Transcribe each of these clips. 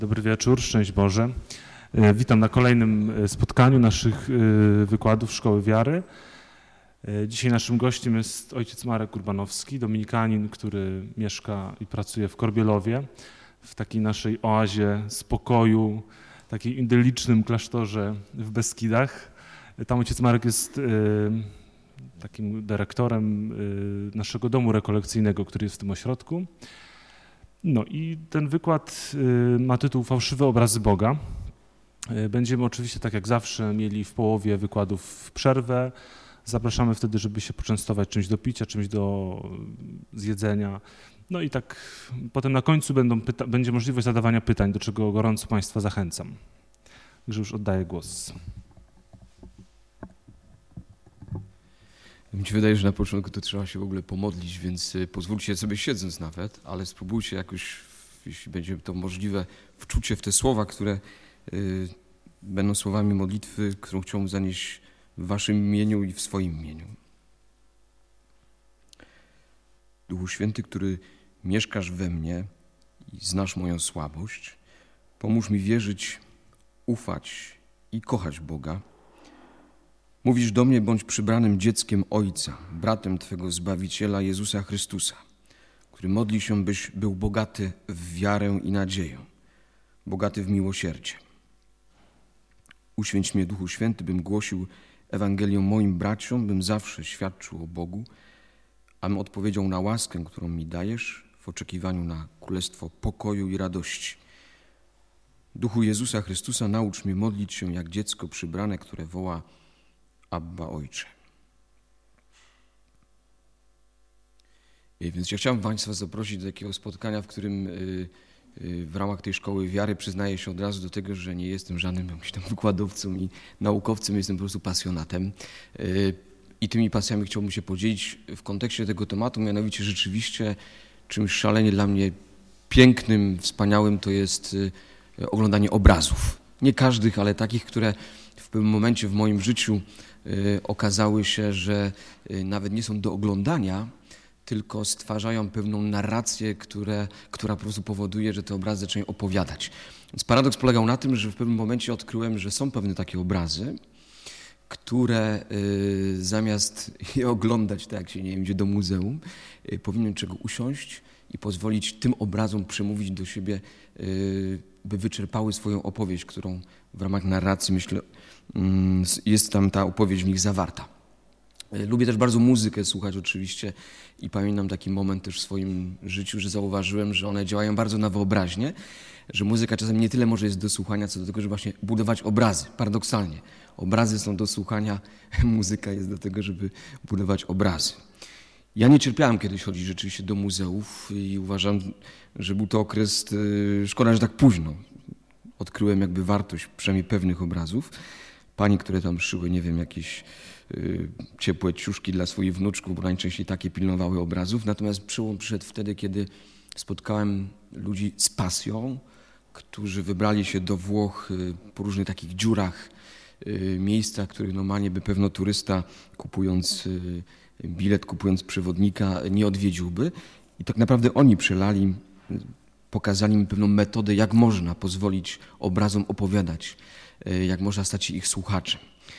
Dobry wieczór, szczęść Boże. Witam na kolejnym spotkaniu naszych wykładów Szkoły Wiary. Dzisiaj naszym gościem jest ojciec Marek Urbanowski, dominikanin, który mieszka i pracuje w Korbielowie, w takiej naszej oazie spokoju, takiej idyllicznym klasztorze w Beskidach. Tam ojciec Marek jest takim dyrektorem naszego domu rekolekcyjnego, który jest w tym ośrodku. No i ten wykład ma tytuł Fałszywe obrazy Boga. Będziemy oczywiście, tak jak zawsze, mieli w połowie wykładów przerwę. Zapraszamy wtedy, żeby się poczęstować czymś do picia, czymś do zjedzenia. No i tak potem na końcu będzie możliwość zadawania pytań, do czego gorąco Państwa zachęcam. Także już oddaję głos. Mi się wydaje, że na początku to trzeba się w ogóle pomodlić, więc pozwólcie sobie siedząc nawet, ale spróbujcie jakoś, jeśli będzie to możliwe, wczucie w te słowa, które będą słowami modlitwy, którą chciałbym zanieść w waszym imieniu i w swoim imieniu. Duchu Święty, który mieszkasz we mnie i znasz moją słabość, pomóż mi wierzyć, ufać i kochać Boga. Mówisz do mnie, bądź przybranym dzieckiem Ojca, bratem Twego Zbawiciela Jezusa Chrystusa, który modli się, byś był bogaty w wiarę i nadzieję, bogaty w miłosierdzie. Uświęć mnie, Duchu Święty, bym głosił Ewangelię moim braciom, bym zawsze świadczył o Bogu, abym odpowiedział na łaskę, którą mi dajesz w oczekiwaniu na królestwo pokoju i radości. Duchu Jezusa Chrystusa, naucz mnie modlić się jak dziecko przybrane, które woła Abba, Ojcze. Więc ja chciałem Państwa zaprosić do takiego spotkania, w którym w ramach tej szkoły wiary przyznaję się od razu do tego, że nie jestem żadnym jakimś tam wykładowcą i naukowcem, jestem po prostu pasjonatem. I tymi pasjami chciałbym się podzielić w kontekście tego tematu, mianowicie rzeczywiście czymś szalenie dla mnie pięknym, wspaniałym to jest oglądanie obrazów. Nie każdych, ale takich, które w pewnym momencie w moim życiu okazały się, że nawet nie są do oglądania, tylko stwarzają pewną narrację, która po prostu powoduje, że te obrazy zaczynają opowiadać. Więc paradoks polegał na tym, że w pewnym momencie odkryłem, że są pewne takie obrazy, które zamiast je oglądać, tak jak się nie idzie do muzeum, powinien czego usiąść i pozwolić tym obrazom przemówić do siebie, by wyczerpały swoją opowieść, którą w ramach narracji, myślę, jest tam ta opowieść w nich zawarta. Lubię też bardzo muzykę słuchać oczywiście i pamiętam taki moment też w swoim życiu, że zauważyłem, że one działają bardzo na wyobraźnię, że muzyka czasem nie tyle może jest do słuchania, co do tego, żeby właśnie budować obrazy. Paradoksalnie. Obrazy są do słuchania, muzyka jest do tego, żeby budować obrazy. Ja nie cierpiałem kiedyś chodzić rzeczywiście do muzeów i uważam, że był to okres, szkoda, że tak późno. Odkryłem jakby wartość przynajmniej pewnych obrazów. Pani, które tam szyły, nie wiem, jakieś ciepłe ciuszki dla swoich wnuczków, bo najczęściej takie pilnowały obrazów. Natomiast przełom przyszedł wtedy, kiedy spotkałem ludzi z pasją, którzy wybrali się do Włoch po różnych takich dziurach, miejscach, których normalnie by pewno turysta kupując bilet, kupując przewodnika nie odwiedziłby. I tak naprawdę oni przelali, pokazali mi pewną metodę, jak można pozwolić obrazom opowiadać, jak można stać się ich słuchaczem.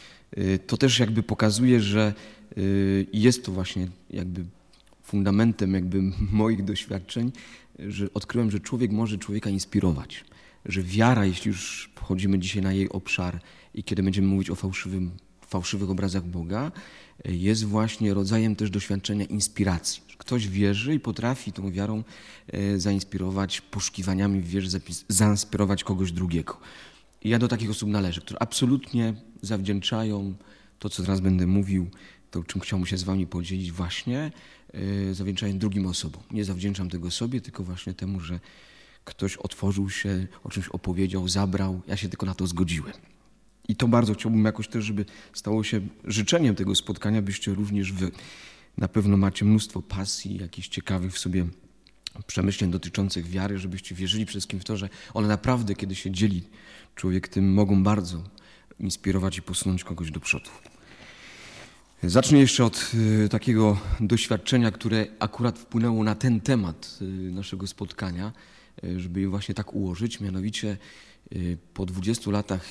To też jakby pokazuje, że jest to właśnie jakby fundamentem jakby moich doświadczeń, że odkryłem, że człowiek może człowieka inspirować, że wiara, jeśli już wchodzimy dzisiaj na jej obszar i kiedy będziemy mówić o fałszywych obrazach Boga, jest właśnie rodzajem też doświadczenia inspiracji. Ktoś wierzy i potrafi tą wiarą zainspirować, poszukiwaniami w wierze zainspirować kogoś drugiego. I ja do takich osób należę, które absolutnie zawdzięczają to, co teraz będę mówił, to, czym chciałbym się z wami podzielić właśnie, zawdzięczają drugim osobom. Nie zawdzięczam tego sobie, tylko właśnie temu, że ktoś otworzył się, o czymś opowiedział, zabrał, ja się tylko na to zgodziłem. I to bardzo chciałbym jakoś też, żeby stało się życzeniem tego spotkania, byście również wy na pewno macie mnóstwo pasji, jakichś ciekawych w sobie przemyśleń dotyczących wiary, żebyście wierzyli przede wszystkim w to, że one naprawdę, kiedy się dzieli człowiek tym, mogą bardzo inspirować i posunąć kogoś do przodu. Zacznę jeszcze od takiego doświadczenia, które akurat wpłynęło na ten temat naszego spotkania. żeby je właśnie tak ułożyć. Mianowicie po 20 latach,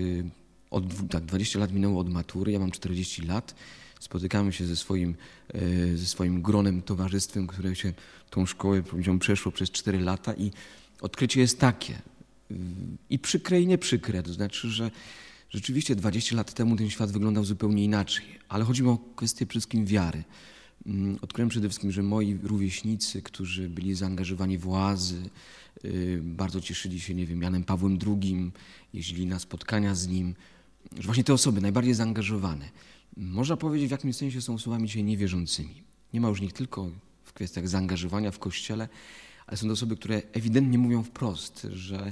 20 lat minęło od matury, ja mam 40 lat. Spotykamy się ze swoim gronem, towarzystwem, które się tą szkołę, powiedziałbym, przeszło przez 4 lata i odkrycie jest takie. I przykre, i nie przykre. To znaczy, że rzeczywiście 20 lat temu ten świat wyglądał zupełnie inaczej. Ale chodzi mi o kwestię przede wszystkim wiary. Odkryłem przede wszystkim, że moi rówieśnicy, którzy byli zaangażowani w oazy, bardzo cieszyli się, nie wiem, Janem Pawłem II, jeździli na spotkania z nim, że właśnie te osoby najbardziej zaangażowane, można powiedzieć, w jakimś sensie są osobami dzisiaj niewierzącymi. Nie ma już nich tylko w kwestiach zaangażowania w Kościele, ale są to osoby, które ewidentnie mówią wprost, że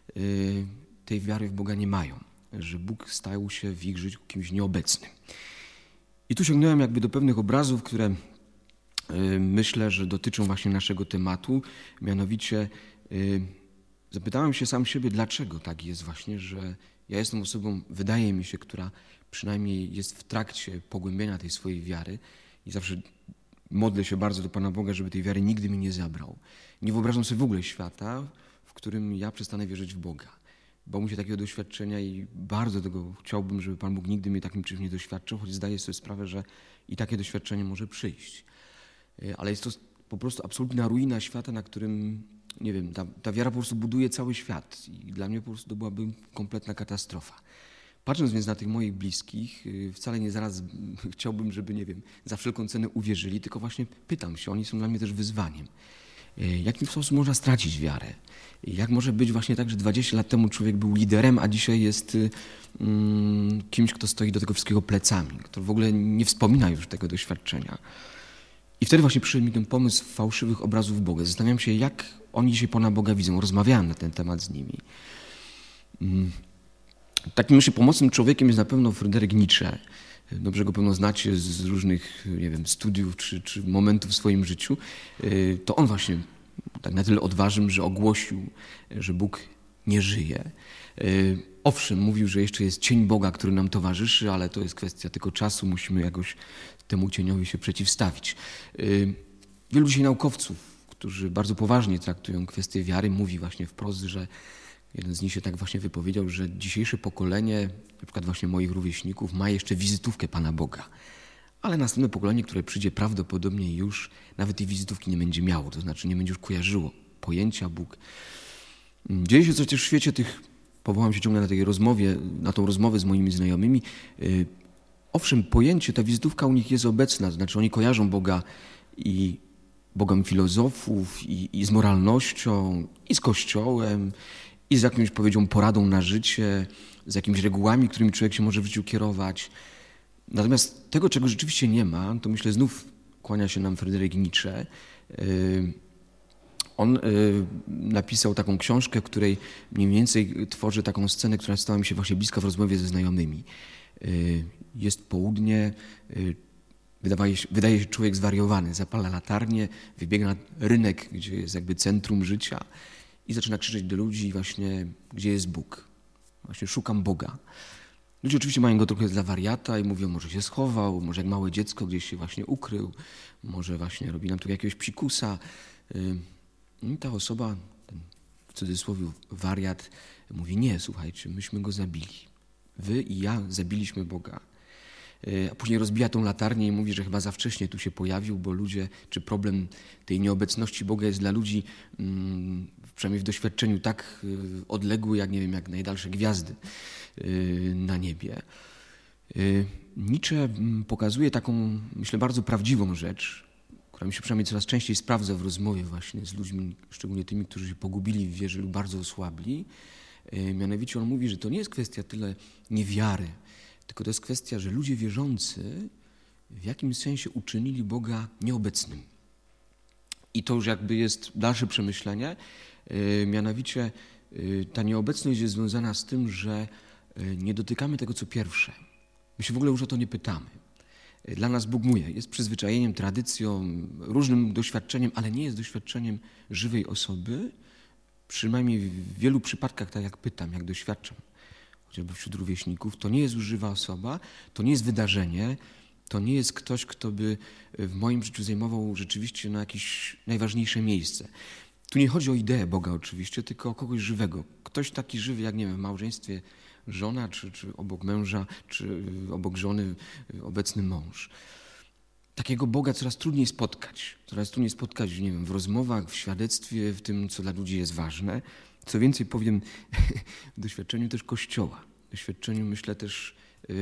tej wiary w Boga nie mają, że Bóg stał się w ich życiu kimś nieobecnym. I tu sięgnąłem jakby do pewnych obrazów, które myślę, że dotyczą właśnie naszego tematu. Mianowicie zapytałem się sam siebie, dlaczego tak jest właśnie, że ja jestem osobą, wydaje mi się, która przynajmniej jest w trakcie pogłębienia tej swojej wiary i zawsze modlę się bardzo do Pana Boga, żeby tej wiary nigdy mi nie zabrał. Nie wyobrażam sobie w ogóle świata, w którym ja przestanę wierzyć w Boga. Bałem się takiego doświadczenia i bardzo tego chciałbym, żeby Pan Bóg nigdy mnie takim czymś nie doświadczył, choć zdaję sobie sprawę, że i takie doświadczenie może przyjść. Ale jest to po prostu absolutna ruina świata, na którym, nie wiem, ta wiara po prostu buduje cały świat i dla mnie po prostu to byłaby kompletna katastrofa. Patrząc więc na tych moich bliskich, wcale nie zaraz chciałbym, żeby, nie wiem, za wszelką cenę uwierzyli, tylko właśnie pytam się, oni są dla mnie też wyzwaniem. Jakim sposób można stracić wiarę? Jak może być właśnie tak, że 20 lat temu człowiek był liderem, a dzisiaj jest kimś, kto stoi do tego wszystkiego plecami, kto w ogóle nie wspomina już tego doświadczenia? I wtedy właśnie przyszedł mi ten pomysł fałszywych obrazów Boga. Zastanawiam się, jak oni dzisiaj Pana Boga widzą. Rozmawiałem na ten temat z nimi. Takim myślę pomocnym człowiekiem jest na pewno Fryderyk Nietzsche. Dobrze go pewno znacie z różnych, nie wiem, studiów czy momentów w swoim życiu. To on właśnie tak na tyle odważył, że ogłosił, że Bóg nie żyje. Owszem, mówił, że jeszcze jest cień Boga, który nam towarzyszy, ale to jest kwestia tylko czasu. Musimy jakoś temu cieniowi się przeciwstawić. Wielu dzisiaj naukowców, którzy bardzo poważnie traktują kwestię wiary, mówi właśnie wprost, że jeden z nich się tak właśnie wypowiedział, że dzisiejsze pokolenie, na przykład właśnie moich rówieśników, ma jeszcze wizytówkę Pana Boga. Ale następne pokolenie, które przyjdzie, prawdopodobnie już nawet tej wizytówki nie będzie miało, to znaczy nie będzie już kojarzyło pojęcia Bóg. Dzieje się coś też w świecie tych, powołam się ciągle na tą rozmowę z moimi znajomymi. Owszem, pojęcie, ta wizytówka u nich jest obecna, to znaczy oni kojarzą Boga i Bogiem filozofów, i z moralnością, i z Kościołem, i z jakąś, powiedziałbym, poradą na życie, z jakimiś regułami, którymi człowiek się może w życiu kierować. Natomiast tego, czego rzeczywiście nie ma, to myślę znów kłania się nam Fryderyk Nietzsche. On napisał taką książkę, w której mniej więcej tworzy taką scenę, która stała mi się właśnie bliska w rozmowie ze znajomymi. Jest południe, wydaje się człowiek zwariowany, zapala latarnię, wybiega na rynek, gdzie jest jakby centrum życia i zaczyna krzyczeć do ludzi właśnie, gdzie jest Bóg. Właśnie szukam Boga. Ludzie oczywiście mają go trochę za wariata i mówią, może się schował, może jak małe dziecko gdzieś się właśnie ukrył, może właśnie robi nam tu jakiegoś psikusa. I ta osoba, ten w cudzysłowie wariat, mówi, nie, słuchajcie, myśmy go zabili. Wy i ja zabiliśmy Boga. A później rozbija tą latarnię i mówi, że chyba za wcześnie tu się pojawił, bo ludzie, czy problem tej nieobecności Boga jest dla ludzi, przynajmniej w doświadczeniu, tak odległy, jak nie wiem, jak najdalsze gwiazdy na niebie. Nietzsche pokazuje taką, myślę, bardzo prawdziwą rzecz, która mi się przynajmniej coraz częściej sprawdza w rozmowie właśnie z ludźmi, szczególnie tymi, którzy się pogubili w wierze lub bardzo osłabli. Mianowicie on mówi, że to nie jest kwestia tyle niewiary, tylko to jest kwestia, że ludzie wierzący w jakimś sensie uczynili Boga nieobecnym. I to już jakby jest dalsze przemyślenie. Mianowicie ta nieobecność jest związana z tym, że nie dotykamy tego, co pierwsze. My się w ogóle już o to nie pytamy. Dla nas Bóg jest przyzwyczajeniem, tradycją, różnym doświadczeniem, ale nie jest doświadczeniem żywej osoby. Przynajmniej w wielu przypadkach, tak jak pytam, jak doświadczam, chociażby wśród rówieśników, to nie jest już żywa osoba, to nie jest wydarzenie, to nie jest ktoś, kto by w moim życiu zajmował rzeczywiście jakieś najważniejsze miejsce. Tu nie chodzi o ideę Boga oczywiście, tylko o kogoś żywego. Ktoś taki żywy, jak nie wiem, w małżeństwie żona, czy obok męża, czy obok żony obecny mąż. Takiego Boga coraz trudniej spotkać, nie wiem, w rozmowach, w świadectwie, w tym, co dla ludzi jest ważne. Co więcej powiem, w doświadczeniu też Kościoła, w doświadczeniu myślę też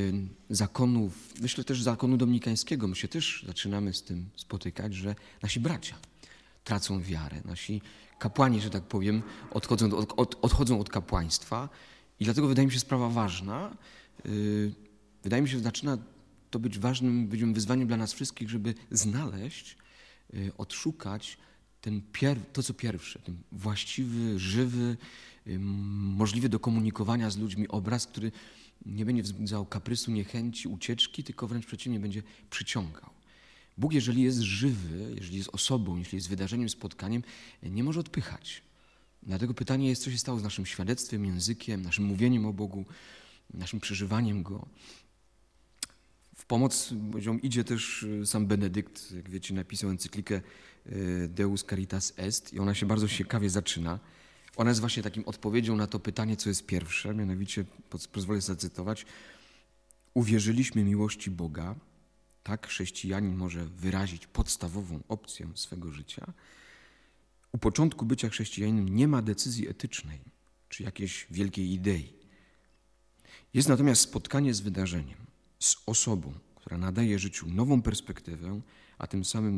zakonu dominikańskiego. My się też zaczynamy z tym spotykać, że nasi bracia tracą wiarę, nasi kapłani, że tak powiem, odchodzą od kapłaństwa i dlatego wydaje mi się sprawa ważna. Wydaje mi się, że zaczyna to być ważnym wyzwaniem dla nas wszystkich, żeby znaleźć, odszukać to, co pierwsze, ten właściwy, żywy, możliwy do komunikowania z ludźmi obraz, który nie będzie wzbudzał kaprysu, niechęci, ucieczki, tylko wręcz przeciwnie, będzie przyciągał. Bóg, jeżeli jest żywy, jeżeli jest osobą, jeśli jest wydarzeniem, spotkaniem, nie może odpychać. Dlatego pytanie jest, co się stało z naszym świadectwem, językiem, naszym mówieniem o Bogu, naszym przeżywaniem Go. W pomoc idzie też sam Benedykt, jak wiecie, napisał encyklikę Deus Caritas Est i ona się bardzo ciekawie zaczyna. Ona jest właśnie takim odpowiedzią na to pytanie, co jest pierwsze, mianowicie, pozwolę zacytować, uwierzyliśmy miłości Boga, tak chrześcijanin może wyrazić podstawową opcję swego życia. U początku bycia chrześcijaninem nie ma decyzji etycznej czy jakiejś wielkiej idei. Jest natomiast spotkanie z wydarzeniem, z osobą, która nadaje życiu nową perspektywę, a tym samym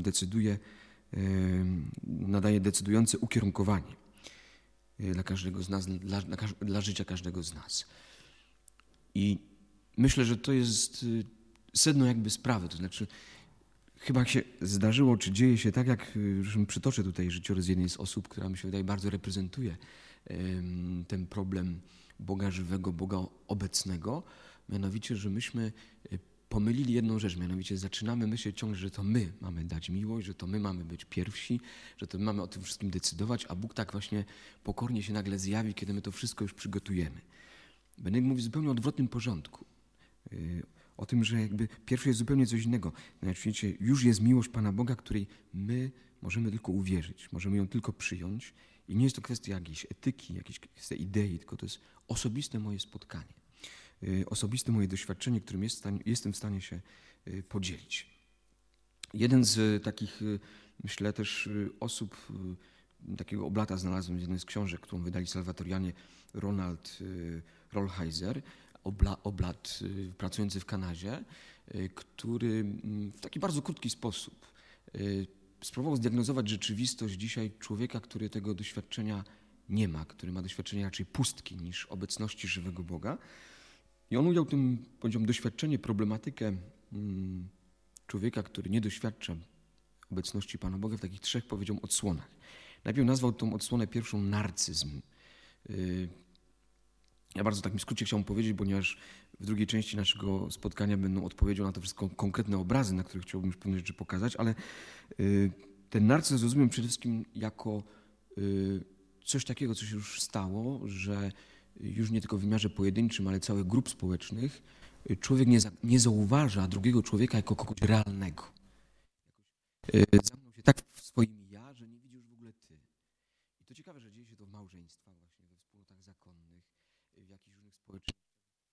nadaje decydujące ukierunkowanie dla każdego z nas, dla życia każdego z nas. I myślę, że to jest sedno jakby sprawy, to znaczy chyba się zdarzyło, czy dzieje się tak, jak już przytoczę tutaj życiorys jednej z osób, która mi się wydaje bardzo reprezentuje ten problem Boga żywego, Boga obecnego, mianowicie, że myśmy pomylili jedną rzecz, mianowicie zaczynamy myśleć ciągle, że to my mamy dać miłość, że to my mamy być pierwsi, że to my mamy o tym wszystkim decydować, a Bóg tak właśnie pokornie się nagle zjawi, kiedy my to wszystko już przygotujemy. Benedykt mówi w zupełnie odwrotnym porządku. O tym, że jakby pierwsze jest zupełnie coś innego. Mianowicie już jest miłość Pana Boga, której my możemy tylko uwierzyć, możemy ją tylko przyjąć i nie jest to kwestia jakiejś etyki, jakiejś kwestia idei, tylko to jest osobiste moje spotkanie, osobiste moje doświadczenie, którym jestem w stanie się podzielić. Jeden z takich, myślę też osób, takiego oblata znalazłem z jednej z książek, którą wydali salwatorianie Ronald Rolheiser, oblat pracujący w Kanadzie, który w taki bardzo krótki sposób spróbował zdiagnozować rzeczywistość dzisiaj człowieka, który tego doświadczenia nie ma, który ma doświadczenie raczej pustki niż obecności żywego Boga. I on ujął tym, powiedziałbym, doświadczenie, problematykę człowieka, który nie doświadcza obecności Pana Boga w takich trzech, powiedziałbym, odsłonach. Najpierw nazwał tą odsłonę pierwszą narcyzm. Ja bardzo w takim skrócie chciałbym powiedzieć, ponieważ w drugiej części naszego spotkania będą odpowiedzią na to wszystko konkretne obrazy, na których chciałbym już pewne rzeczy pokazać, ale ten narcyzm rozumiem przede wszystkim jako coś takiego, co się już stało, że już nie tylko w wymiarze pojedynczym, ale całych grup społecznych człowiek nie zauważa drugiego człowieka jako kogoś realnego. Zamknął się tak w swoim ja, że nie widzi już w ogóle ty. I to ciekawe, że dzieje się to w małżeństwach, właśnie we wspólnotach zakonnych, w jakichś różnych społecznościach.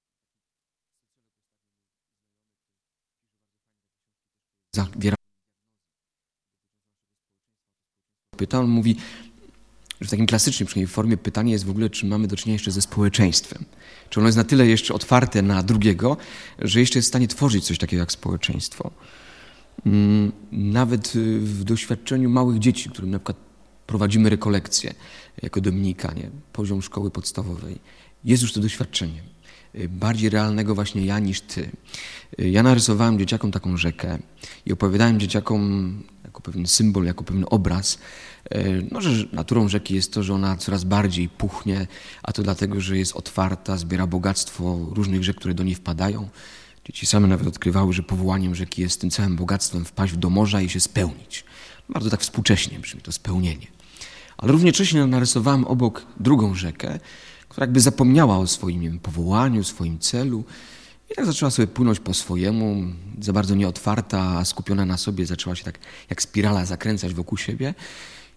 On mówi, że w takim klasycznym przynajmniej formie pytanie jest w ogóle, czy mamy do czynienia jeszcze ze społeczeństwem. Czy ono jest na tyle jeszcze otwarte na drugiego, że jeszcze jest w stanie tworzyć coś takiego jak społeczeństwo. Nawet w doświadczeniu małych dzieci, którym na przykład prowadzimy rekolekcje jako dominikanie, poziom szkoły podstawowej, jest już to doświadczenie bardziej realnego właśnie ja niż ty. Ja narysowałem dzieciakom taką rzekę i opowiadałem dzieciakom jako pewien symbol, jako pewien obraz, że naturą rzeki jest to, że ona coraz bardziej puchnie, a to dlatego, że jest otwarta, zbiera bogactwo różnych rzek, które do niej wpadają. Dzieci same nawet odkrywały, że powołaniem rzeki jest tym całym bogactwem wpaść do morza i się spełnić. Bardzo tak współcześnie brzmi to spełnienie. Ale równocześnie narysowałem obok drugą rzekę, która jakby zapomniała o swoim powołaniu, swoim celu i tak zaczęła sobie płynąć po swojemu, za bardzo nieotwarta, a skupiona na sobie, zaczęła się tak jak spirala zakręcać wokół siebie.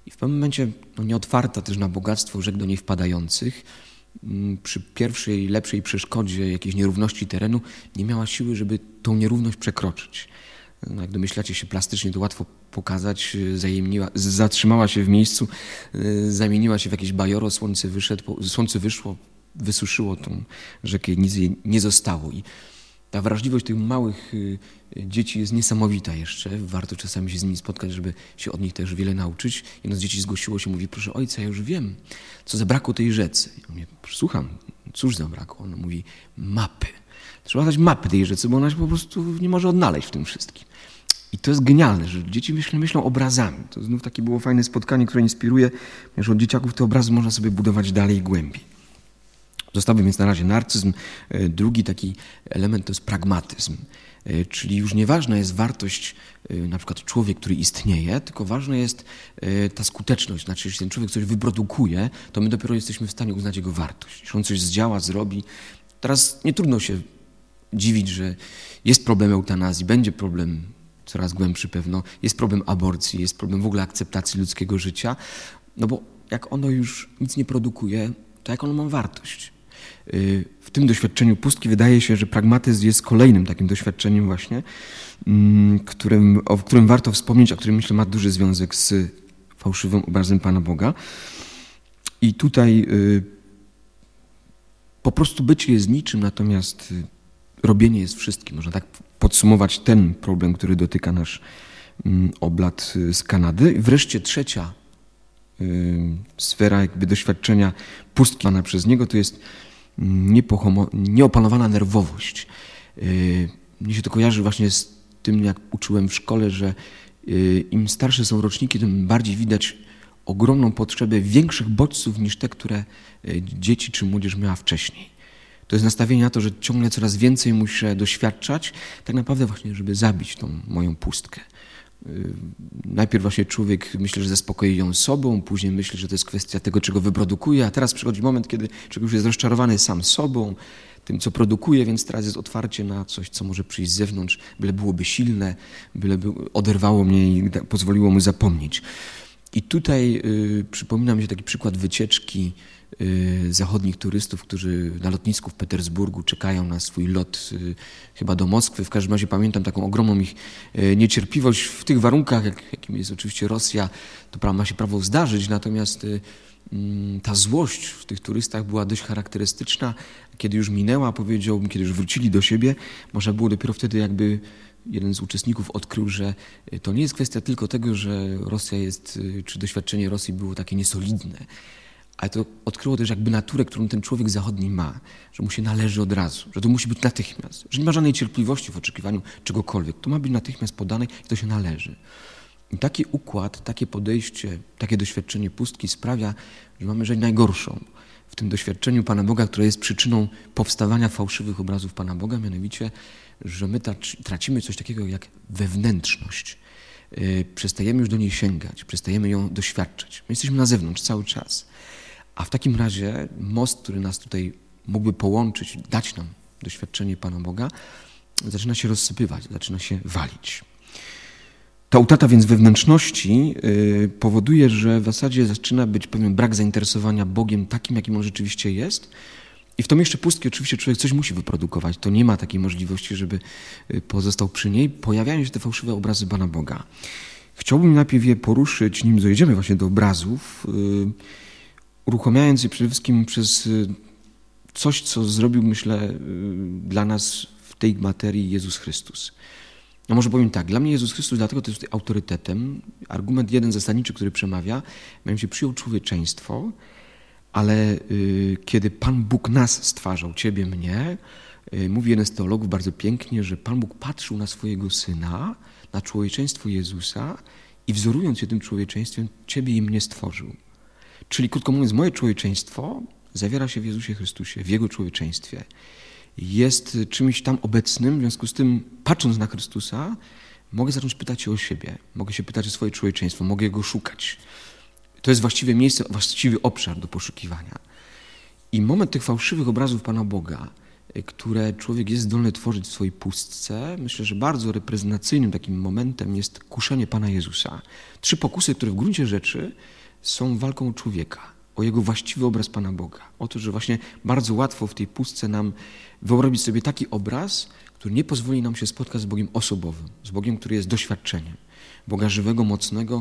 I w pewnym momencie, nieotwarta też na bogactwo rzek do niej wpadających, przy pierwszej, lepszej przeszkodzie jakiejś nierówności terenu nie miała siły, żeby tą nierówność przekroczyć. Jak domyślacie się plastycznie, to łatwo pokazać, zatrzymała się w miejscu, zamieniła się w jakieś bajoro, słońce wyszło, wysuszyło tą rzekę i nic jej nie zostało. I ta wrażliwość tych małych dzieci jest niesamowita jeszcze. Warto czasami się z nimi spotkać, żeby się od nich też wiele nauczyć. Jedno z dzieci zgłosiło się, mówi: proszę ojca, ja już wiem, co zabrakło tej rzece. Ja mówię: słucham, cóż zabrakło? On mówi: mapy. Trzeba dać mapy tej rzece, bo ona się po prostu nie może odnaleźć w tym wszystkim. I to jest genialne, że dzieci myślą obrazami. To znów takie było fajne spotkanie, które inspiruje, ponieważ od dzieciaków te obrazy można sobie budować dalej i głębiej. Zostawmy więc na razie narcyzm. Drugi taki element to jest pragmatyzm. Czyli już nieważna jest wartość, na przykład człowiek, który istnieje, tylko ważna jest ta skuteczność. Znaczy, jeśli ten człowiek coś wyprodukuje, to my dopiero jesteśmy w stanie uznać jego wartość. Jeśli on coś zdziała, zrobi. Teraz nie trudno się dziwić, że jest problem eutanazji, będzie problem coraz głębszy pewno, jest problem aborcji, jest problem w ogóle akceptacji ludzkiego życia, no bo jak ono już nic nie produkuje, to jak ono ma wartość? W tym doświadczeniu pustki wydaje się, że pragmatyzm jest kolejnym takim doświadczeniem właśnie, o którym warto wspomnieć, a który myślę ma duży związek z fałszywym obrazem Pana Boga. I tutaj po prostu bycie jest niczym, natomiast robienie jest wszystkim. Można tak podsumować ten problem, który dotyka nasz oblat z Kanady. I wreszcie trzecia sfera jakby doświadczenia pustki pana przez niego to jest nieopanowana nerwowość. Mnie się to kojarzy właśnie z tym, jak uczyłem w szkole, że im starsze są roczniki, tym bardziej widać ogromną potrzebę większych bodźców niż te, które dzieci czy młodzież miała wcześniej. To jest nastawienie na to, że ciągle coraz więcej muszę doświadczać, tak naprawdę właśnie, żeby zabić tą moją pustkę. Najpierw właśnie człowiek myśli, że zaspokoi ją sobą, później myśli, że to jest kwestia tego, czego wyprodukuje, a teraz przychodzi moment, kiedy człowiek już jest rozczarowany sam sobą, tym, co produkuje, więc teraz jest otwarcie na coś, co może przyjść z zewnątrz, byle byłoby silne, byleby oderwało mnie i pozwoliło mu zapomnieć. I tutaj przypomina mi się taki przykład wycieczki zachodnich turystów, którzy na lotnisku w Petersburgu czekają na swój lot chyba do Moskwy. W każdym razie pamiętam taką ogromną ich niecierpliwość w tych warunkach, jakim jest oczywiście Rosja, to ma się prawo zdarzyć, natomiast ta złość w tych turystach była dość charakterystyczna. Kiedy już minęła, powiedziałbym, kiedy już wrócili do siebie, można było dopiero wtedy jakby jeden z uczestników odkrył, że to nie jest kwestia tylko tego, że Rosja jest, czy doświadczenie Rosji było takie niesolidne, ale to odkryło też jakby naturę, którą ten człowiek zachodni ma, że mu się należy od razu, że to musi być natychmiast, że nie ma żadnej cierpliwości w oczekiwaniu czegokolwiek. To ma być natychmiast podane i to się należy. I taki układ, takie podejście, takie doświadczenie pustki sprawia, że mamy rzecz najgorszą w tym doświadczeniu Pana Boga, które jest przyczyną powstawania fałszywych obrazów Pana Boga, mianowicie, że my tracimy coś takiego jak wewnętrzność. Przestajemy już do niej sięgać, przestajemy ją doświadczać. My jesteśmy na zewnątrz cały czas. A w takim razie most, który nas tutaj mógłby połączyć, dać nam doświadczenie Pana Boga, zaczyna się rozsypywać, zaczyna się walić. Ta utrata więc wewnętrzności powoduje, że w zasadzie zaczyna być pewien brak zainteresowania Bogiem takim, jakim on rzeczywiście jest. I w tą jeszcze pustki oczywiście człowiek coś musi wyprodukować. To nie ma takiej możliwości, żeby pozostał przy niej. Pojawiają się te fałszywe obrazy Pana Boga. Chciałbym najpierw je poruszyć, nim dojdziemy właśnie do obrazów, uruchamiając je przede wszystkim przez coś, co zrobił, myślę, dla nas w tej materii Jezus Chrystus. No może powiem tak, dla mnie Jezus Chrystus dlatego to jest autorytetem. Argument jeden zasadniczy, który przemawia, mianowicie przyjął człowieczeństwo, ale kiedy Pan Bóg nas stwarzał, ciebie, mnie, mówi jeden z teologów bardzo pięknie, że Pan Bóg patrzył na swojego Syna, na człowieczeństwo Jezusa i wzorując się tym człowieczeństwem, ciebie i mnie stworzył. Czyli krótko mówiąc, moje człowieczeństwo zawiera się w Jezusie Chrystusie, w Jego człowieczeństwie. Jest czymś tam obecnym, w związku z tym, patrząc na Chrystusa, mogę zacząć pytać się o siebie, mogę się pytać o swoje człowieczeństwo, mogę Go szukać. To jest właściwe miejsce, właściwy obszar do poszukiwania. I moment tych fałszywych obrazów Pana Boga które człowiek jest zdolny tworzyć w swojej pustce, myślę, że bardzo reprezentacyjnym takim momentem jest kuszenie Pana Jezusa. 3 pokusy, które w gruncie rzeczy są walką o człowieka, o jego właściwy obraz Pana Boga. O to, że właśnie bardzo łatwo w tej pustce nam wyobrazić sobie taki obraz, który nie pozwoli nam się spotkać z Bogiem osobowym, z Bogiem, który jest doświadczeniem. Boga żywego, mocnego,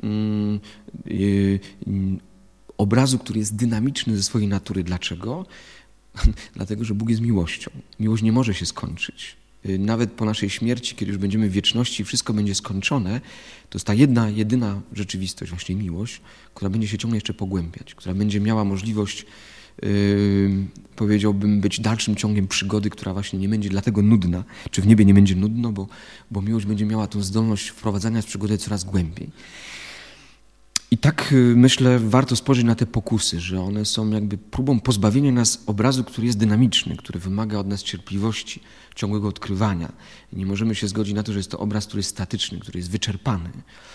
obrazu, który jest dynamiczny ze swojej natury. Dlaczego? Dlatego, że Bóg jest miłością. Miłość nie może się skończyć. Nawet po naszej śmierci, kiedy już będziemy w wieczności i wszystko będzie skończone, to jest ta jedyna rzeczywistość, właśnie miłość, która będzie się ciągle jeszcze pogłębiać, która będzie miała możliwość, powiedziałbym, być dalszym ciągiem przygody, która właśnie nie będzie dlatego nudna, czy w niebie nie będzie nudno, bo miłość będzie miała tą zdolność wprowadzania w przygodę coraz głębiej. I tak myślę, warto spojrzeć na te pokusy, że one są jakby próbą pozbawienia nas obrazu, który jest dynamiczny, który wymaga od nas cierpliwości, ciągłego odkrywania. I nie możemy się zgodzić na to, że jest to obraz, który jest statyczny, który jest wyczerpany.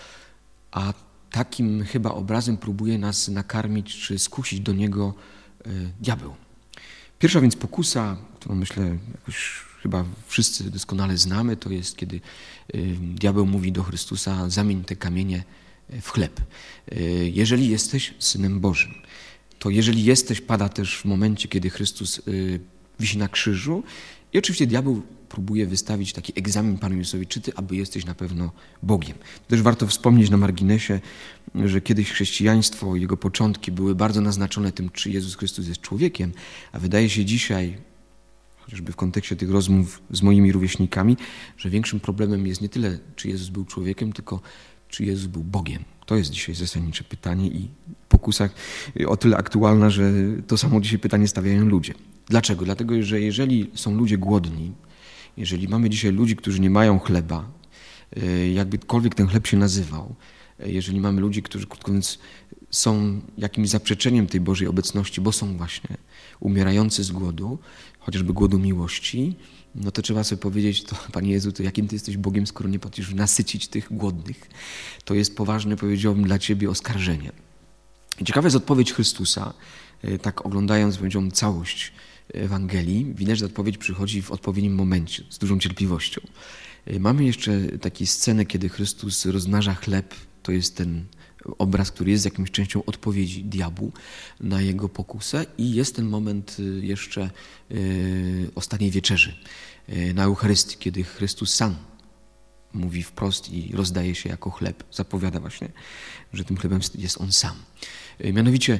A takim chyba obrazem próbuje nas nakarmić czy skusić do niego diabeł. Pierwsza więc pokusa, którą myślę jakoś chyba wszyscy doskonale znamy, to jest kiedy diabeł mówi do Chrystusa: zamień te kamienie w chleb. Jeżeli jesteś Synem Bożym, to jeżeli jesteś, pada też w momencie, kiedy Chrystus wisi na krzyżu i oczywiście diabeł próbuje wystawić taki egzamin Panu Jezusowi, czy ty aby jesteś na pewno Bogiem. Też warto wspomnieć na marginesie, że kiedyś chrześcijaństwo, jego początki były bardzo naznaczone tym, czy Jezus Chrystus jest człowiekiem, a wydaje się dzisiaj, chociażby w kontekście tych rozmów z moimi rówieśnikami, że większym problemem jest nie tyle, czy Jezus był człowiekiem, tylko czy Jezus był Bogiem. To jest dzisiaj zasadnicze pytanie i pokusa o tyle aktualna, że to samo dzisiaj pytanie stawiają ludzie. Dlaczego? Dlatego, że jeżeli są ludzie głodni, jeżeli mamy dzisiaj ludzi, którzy nie mają chleba, jakbykolwiek ten chleb się nazywał, jeżeli mamy ludzi, którzy, krótko mówiąc, są jakimś zaprzeczeniem tej Bożej obecności, bo są właśnie umierający z głodu, chociażby głodu miłości, no to trzeba sobie powiedzieć, to Panie Jezu, to jakim Ty jesteś Bogiem, skoro nie potrafisz nasycić tych głodnych? To jest poważne, powiedziałbym, dla Ciebie oskarżenie. I ciekawa jest odpowiedź Chrystusa, tak oglądając, powiedziałbym, całość Ewangelii. Widać, że odpowiedź przychodzi w odpowiednim momencie, z dużą cierpliwością. Mamy jeszcze takie sceny, kiedy Chrystus rozmnaża chleb, to jest ten obraz, który jest jakimś częścią odpowiedzi diabłu na jego pokusę i jest ten moment jeszcze ostatniej wieczerzy na Eucharystii, kiedy Chrystus sam mówi wprost i rozdaje się jako chleb. Zapowiada właśnie, że tym chlebem jest On sam. Mianowicie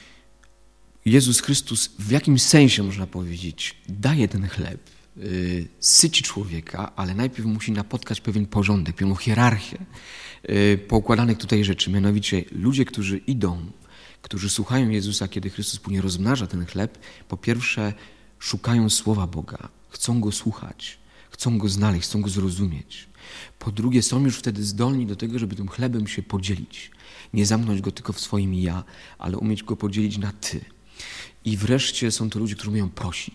Jezus Chrystus w jakimś sensie, można powiedzieć, daje ten chleb, syci człowieka, ale najpierw musi napotkać pewien porządek, pewną hierarchię poukładanych tutaj rzeczy. Mianowicie ludzie, którzy idą, którzy słuchają Jezusa, kiedy Chrystus później rozmnaża ten chleb, po pierwsze szukają Słowa Boga, chcą Go słuchać, chcą Go znaleźć, chcą Go zrozumieć. Po drugie są już wtedy zdolni do tego, żeby tym chlebem się podzielić. Nie zamknąć go tylko w swoim ja, ale umieć go podzielić na ty. I wreszcie są to ludzie, którzy umieją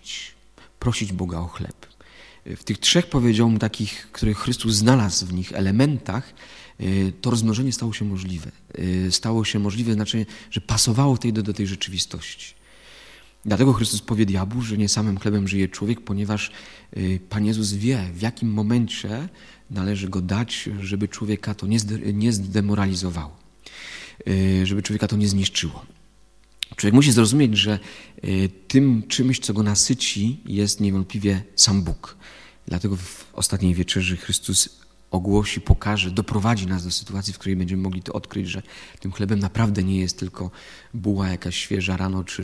prosić Boga o chleb. W tych 3, powiedziałbym, takich, których Chrystus znalazł w nich elementach, to rozmnożenie stało się możliwe. Stało się możliwe znaczenie, że pasowało do tej rzeczywistości. Dlatego Chrystus powie diabłu, że nie samym chlebem żyje człowiek, ponieważ Pan Jezus wie, w jakim momencie należy go dać, żeby człowieka to nie zdemoralizowało, żeby człowieka to nie zniszczyło. Człowiek musi zrozumieć, że tym czymś, co go nasyci, jest niewątpliwie sam Bóg. Dlatego w ostatniej wieczerzy Chrystus ogłosi, pokaże, doprowadzi nas do sytuacji, w której będziemy mogli to odkryć, że tym chlebem naprawdę nie jest tylko buła jakaś świeża rano, czy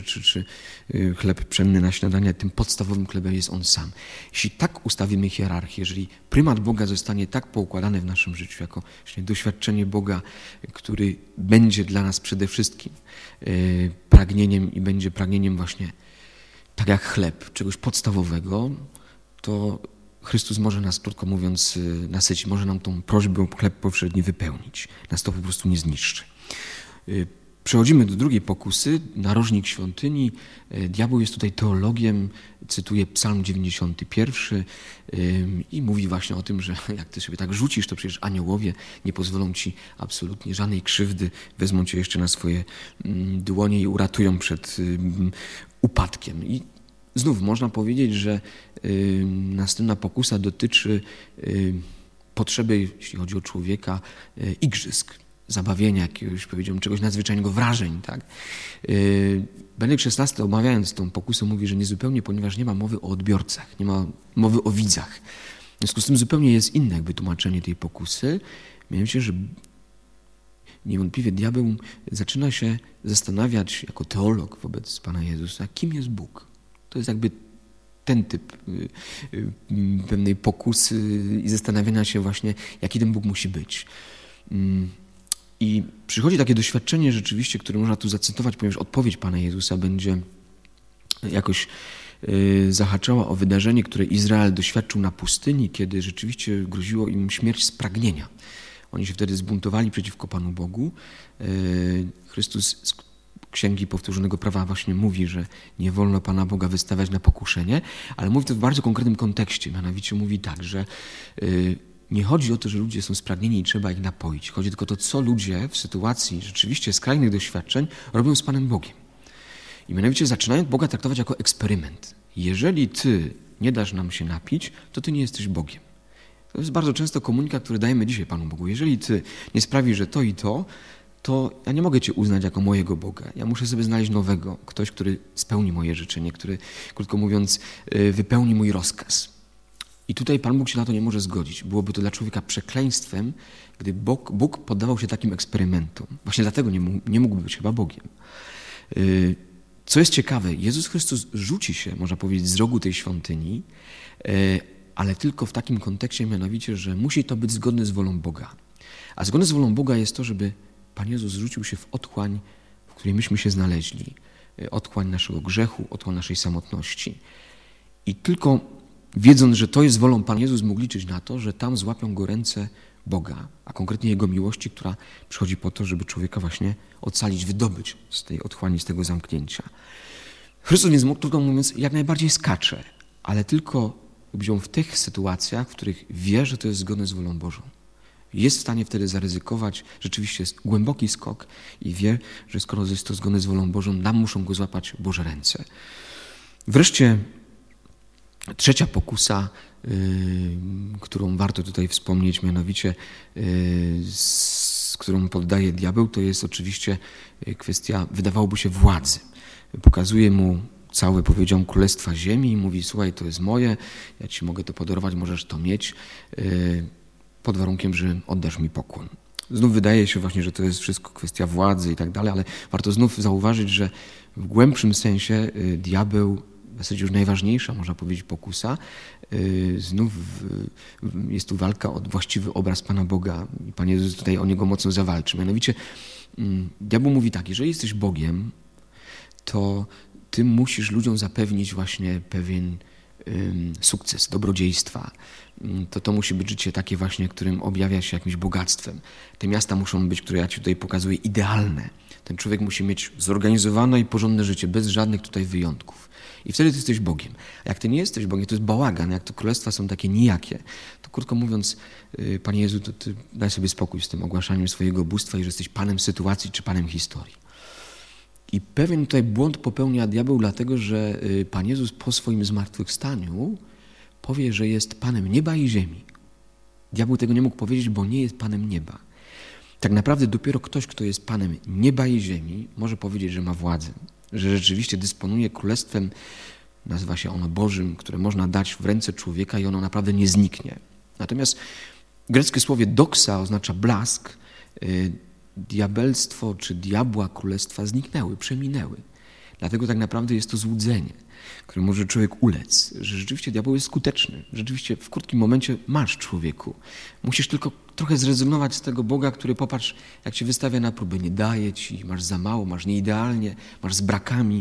chleb pszenny na śniadanie. Tym podstawowym chlebem jest On sam. Jeśli tak ustawimy hierarchię, jeżeli prymat Boga zostanie tak poukładany w naszym życiu, jako doświadczenie Boga, który będzie dla nas przede wszystkim pragnieniem i będzie pragnieniem właśnie tak jak chleb, czegoś podstawowego, to Chrystus może nas, krótko mówiąc, nasycić, może nam tą prośbę o chleb powszedni wypełnić. Nas to po prostu nie zniszczy. Przechodzimy do drugiej pokusy, narożnik świątyni. Diabeł jest tutaj teologiem, cytuję Psalm 91 i mówi właśnie o tym, że jak ty sobie tak rzucisz, to przecież aniołowie nie pozwolą ci absolutnie żadnej krzywdy, wezmą cię jeszcze na swoje dłonie i uratują przed upadkiem. I znów można powiedzieć, że następna pokusa dotyczy potrzeby, jeśli chodzi o człowieka, igrzysk, zabawienia jakiegoś, powiedziałbym, czegoś nadzwyczajnego, wrażeń. Tak? Benedykt XVI, omawiając tą pokusę, mówi, że niezupełnie, ponieważ nie ma mowy o odbiorcach, nie ma mowy o widzach. W związku z tym zupełnie jest inne jakby tłumaczenie tej pokusy. Mianowicie, że niewątpliwie diabeł zaczyna się zastanawiać jako teolog wobec Pana Jezusa, kim jest Bóg. To jest jakby ten typ pewnej pokusy i zastanawiania się właśnie, jaki ten Bóg musi być. I przychodzi takie doświadczenie rzeczywiście, które można tu zacytować, ponieważ odpowiedź Pana Jezusa będzie jakoś zahaczała o wydarzenie, które Izrael doświadczył na pustyni, kiedy rzeczywiście groziło im śmierć z pragnienia. Oni się wtedy zbuntowali przeciwko Panu Bogu. Chrystus z Księgi Powtórzonego Prawa właśnie mówi, że nie wolno Pana Boga wystawiać na pokuszenie, ale mówi to w bardzo konkretnym kontekście. Mianowicie mówi tak, że nie chodzi o to, że ludzie są spragnieni i trzeba ich napoić. Chodzi tylko o to, co ludzie w sytuacji rzeczywiście skrajnych doświadczeń robią z Panem Bogiem. I mianowicie zaczynają Boga traktować jako eksperyment. Jeżeli Ty nie dasz nam się napić, to Ty nie jesteś Bogiem. To jest bardzo często komunikat, który dajemy dzisiaj Panu Bogu. Jeżeli Ty nie sprawisz, że to i to ja nie mogę Cię uznać jako mojego Boga. Ja muszę sobie znaleźć nowego. Ktoś, który spełni moje życzenie, który, krótko mówiąc, wypełni mój rozkaz. I tutaj Pan Bóg się na to nie może zgodzić. Byłoby to dla człowieka przekleństwem, gdy Bóg poddawał się takim eksperymentom. Właśnie dlatego nie mógłby być chyba Bogiem. Co jest ciekawe, Jezus Chrystus rzuci się, można powiedzieć, z rogu tej świątyni, ale tylko w takim kontekście, mianowicie, że musi to być zgodne z wolą Boga. A zgodne z wolą Boga jest to, żeby Pan Jezus rzucił się w otchłań, w której myśmy się znaleźli. Otchłań naszego grzechu, otchłań naszej samotności. I tylko wiedząc, że to jest wolą, Pan Jezus mógł liczyć na to, że tam złapią go ręce Boga, a konkretnie Jego miłości, która przychodzi po to, żeby człowieka właśnie ocalić, wydobyć z tej otchłani, z tego zamknięcia. Chrystus więc, krótko mówiąc, jak najbardziej skacze, ale tylko w tych sytuacjach, w których wie, że to jest zgodne z wolą Bożą. Jest w stanie wtedy zaryzykować, rzeczywiście jest głęboki skok i wie, że skoro jest to zgodne z wolą Bożą, nam muszą go złapać Boże ręce. Wreszcie trzecia pokusa, którą warto tutaj wspomnieć, mianowicie z którą poddaje diabeł, to jest oczywiście kwestia, wydawałoby się, władzy. Pokazuje mu całe, powiedziałem, królestwa ziemi i mówi, słuchaj, to jest moje, ja ci mogę to podarować, możesz to mieć, pod warunkiem, że oddasz mi pokłon. Znów wydaje się właśnie, że to jest wszystko kwestia władzy i tak dalej, ale warto znów zauważyć, że w głębszym sensie diabeł, w zasadzie już najważniejsza, można powiedzieć, pokusa, znów jest tu walka o właściwy obraz Pana Boga i Pan Jezus tutaj o niego mocno zawalczy. Mianowicie diabeł mówi tak, jeżeli jesteś Bogiem, to Ty musisz ludziom zapewnić właśnie pewien sukces, dobrodziejstwa. To musi być życie takie właśnie, którym objawia się jakimś bogactwem. Te miasta muszą być, które ja Ci tutaj pokazuję, idealne. Ten człowiek musi mieć zorganizowane i porządne życie, bez żadnych tutaj wyjątków. I wtedy Ty jesteś Bogiem. A jak Ty nie jesteś Bogiem, to jest bałagan. Jak to królestwa są takie nijakie, to krótko mówiąc, Panie Jezu, to Ty daj sobie spokój z tym ogłaszaniem swojego bóstwa i że jesteś Panem sytuacji czy Panem historii. I pewien tutaj błąd popełnia diabeł, dlatego że Pan Jezus po swoim zmartwychwstaniu powie, że jest Panem nieba i ziemi. Diabeł tego nie mógł powiedzieć, bo nie jest Panem nieba. Tak naprawdę dopiero ktoś, kto jest Panem nieba i ziemi, może powiedzieć, że ma władzę, że rzeczywiście dysponuje królestwem, nazywa się ono Bożym, które można dać w ręce człowieka i ono naprawdę nie zniknie. Natomiast greckie słowo doxa oznacza blask, diabelstwo czy diabła królestwa zniknęły, przeminęły. Dlatego tak naprawdę jest to złudzenie, które może człowiek ulec, że rzeczywiście diabeł jest skuteczny. Rzeczywiście w krótkim momencie masz człowieku. Musisz tylko trochę zrezygnować z tego Boga, który popatrz, jak cię wystawia na próbę. Nie daje ci, masz za mało, masz nieidealnie, masz z brakami.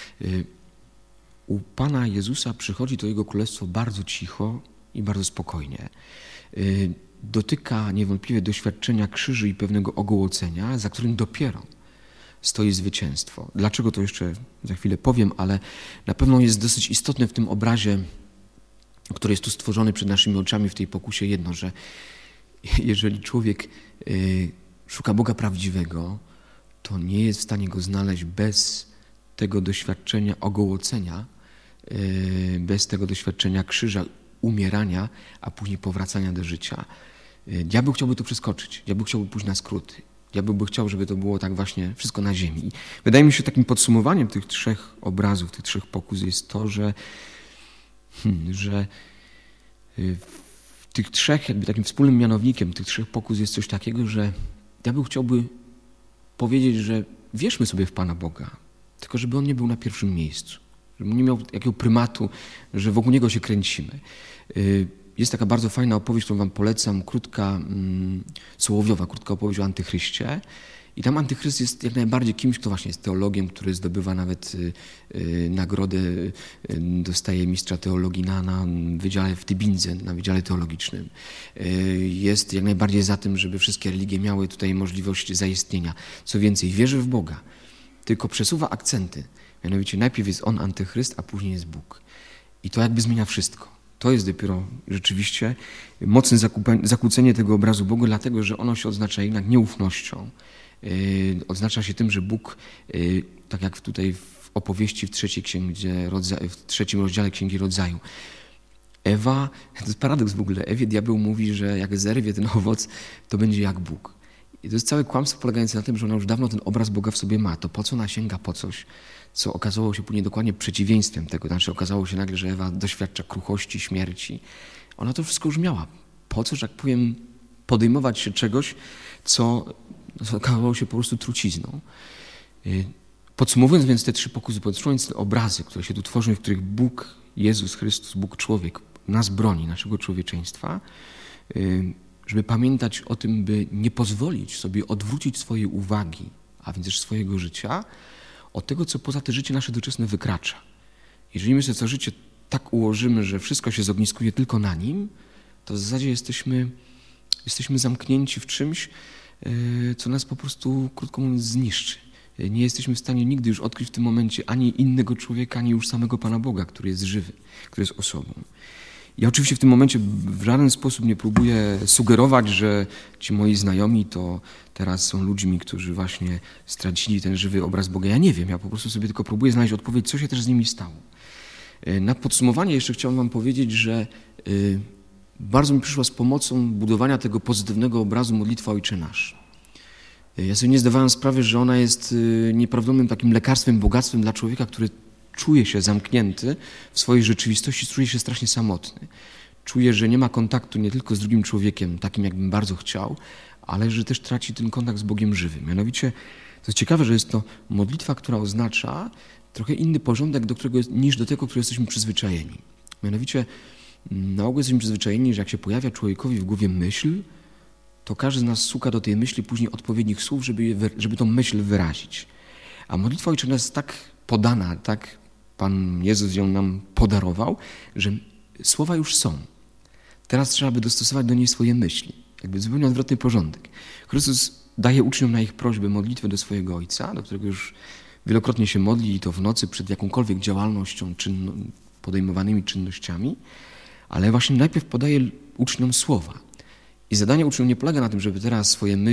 U Pana Jezusa przychodzi to Jego królestwo bardzo cicho i bardzo spokojnie. Dotyka niewątpliwie doświadczenia krzyży i pewnego ogołocenia, za którym dopiero stoi zwycięstwo. Dlaczego to jeszcze za chwilę powiem, ale na pewno jest dosyć istotne w tym obrazie, który jest tu stworzony przed naszymi oczami w tej pokusie jedno, że jeżeli człowiek szuka Boga prawdziwego, to nie jest w stanie Go znaleźć bez tego doświadczenia ogołocenia, bez tego doświadczenia krzyża, umierania, a później powracania do życia. Diabeł chciałby to przeskoczyć, diabeł chciałby pójść na skróty. Diabeł by chciał, żeby to było tak właśnie wszystko na ziemi. I wydaje mi się, takim podsumowaniem tych 3 obrazów, tych 3 pokus jest to, że w tych 3, jakby takim wspólnym mianownikiem tych 3 pokus jest coś takiego, że diabeł chciałby powiedzieć, że wierzmy sobie w Pana Boga, tylko żeby On nie był na pierwszym miejscu, żeby nie miał jakiego prymatu, że wokół Niego się kręcimy. Jest taka bardzo fajna opowieść, którą wam polecam, krótka, słowiowa, krótka opowieź o Antychryście. I tam Antychryst jest jak najbardziej kimś, kto właśnie jest teologiem, który zdobywa nawet nagrodę, dostaje mistrza teologii na wydziale w Tybindze, na wydziale teologicznym. Jest jak najbardziej za tym, żeby wszystkie religie miały tutaj możliwość zaistnienia. Co więcej, wierzy w Boga, tylko przesuwa akcenty. Mianowicie najpierw jest on Antychryst, a później jest Bóg. I to jakby zmienia wszystko. To jest dopiero rzeczywiście mocne zakłócenie tego obrazu Boga, dlatego że ono się odznacza jednak nieufnością. Odznacza się tym, że Bóg, tak jak tutaj w opowieści w 3 rozdziale Księgi Rodzaju, Ewa, to jest paradoks w ogóle, Ewie diabeł mówi, że jak zerwie ten owoc, to będzie jak Bóg. I to jest całe kłamstwo polegające na tym, że ona już dawno ten obraz Boga w sobie ma. To po co ona sięga po coś, co okazało się później dokładnie przeciwieństwem tego. Znaczy okazało się nagle, że Ewa doświadcza kruchości, śmierci. Ona to wszystko już miała. Po co, że tak powiem, podejmować się czegoś, co okazało się po prostu trucizną. Podsumowując więc te 3 pokusy, podsumowując te obrazy, które się tu tworzą, w których Bóg, Jezus Chrystus, Bóg człowiek nas broni, naszego człowieczeństwa, żeby pamiętać o tym, by nie pozwolić sobie odwrócić swojej uwagi, a więc też swojego życia, od tego, co poza te życie nasze doczesne wykracza. Jeżeli my sobie to życie tak ułożymy, że wszystko się zogniskuje tylko na nim, to w zasadzie jesteśmy zamknięci w czymś, co nas po prostu, krótko mówiąc, zniszczy. Nie jesteśmy w stanie nigdy już odkryć w tym momencie ani innego człowieka, ani już samego Pana Boga, który jest żywy, który jest osobą. Ja oczywiście w tym momencie w żaden sposób nie próbuję sugerować, że ci moi znajomi to teraz są ludźmi, którzy właśnie stracili ten żywy obraz Boga. Ja nie wiem, ja po prostu sobie tylko próbuję znaleźć odpowiedź, co się też z nimi stało. Na podsumowanie jeszcze chciałem wam powiedzieć, że bardzo mi przyszła z pomocą budowania tego pozytywnego obrazu modlitwa Ojcze Nasz. Ja sobie nie zdawałem sprawy, że ona jest nieprawdopodobnym takim lekarstwem, bogactwem dla człowieka, który czuje się zamknięty w swojej rzeczywistości, czuje się strasznie samotny. Czuje, że nie ma kontaktu nie tylko z drugim człowiekiem, takim jakbym bardzo chciał, ale że też traci ten kontakt z Bogiem żywym. Mianowicie, to jest ciekawe, że jest to modlitwa, która oznacza trochę inny porządek niż do tego, który jesteśmy przyzwyczajeni. Mianowicie, na ogół jesteśmy przyzwyczajeni, że jak się pojawia człowiekowi w głowie myśl, to każdy z nas szuka do tej myśli później odpowiednich słów, żeby tą myśl wyrazić. A modlitwa Ojcze Nasz jest tak podana, tak Pan Jezus ją nam podarował, że słowa już są. Teraz trzeba by dostosować do niej swoje myśli. Jakby zupełnie odwrotny porządek. Chrystus daje uczniom na ich prośbę modlitwę do swojego Ojca, do którego już wielokrotnie się modli i to w nocy przed jakąkolwiek działalnością, podejmowanymi czynnościami, ale właśnie najpierw podaje uczniom słowa. I zadanie uczniom nie polega na tym, żeby teraz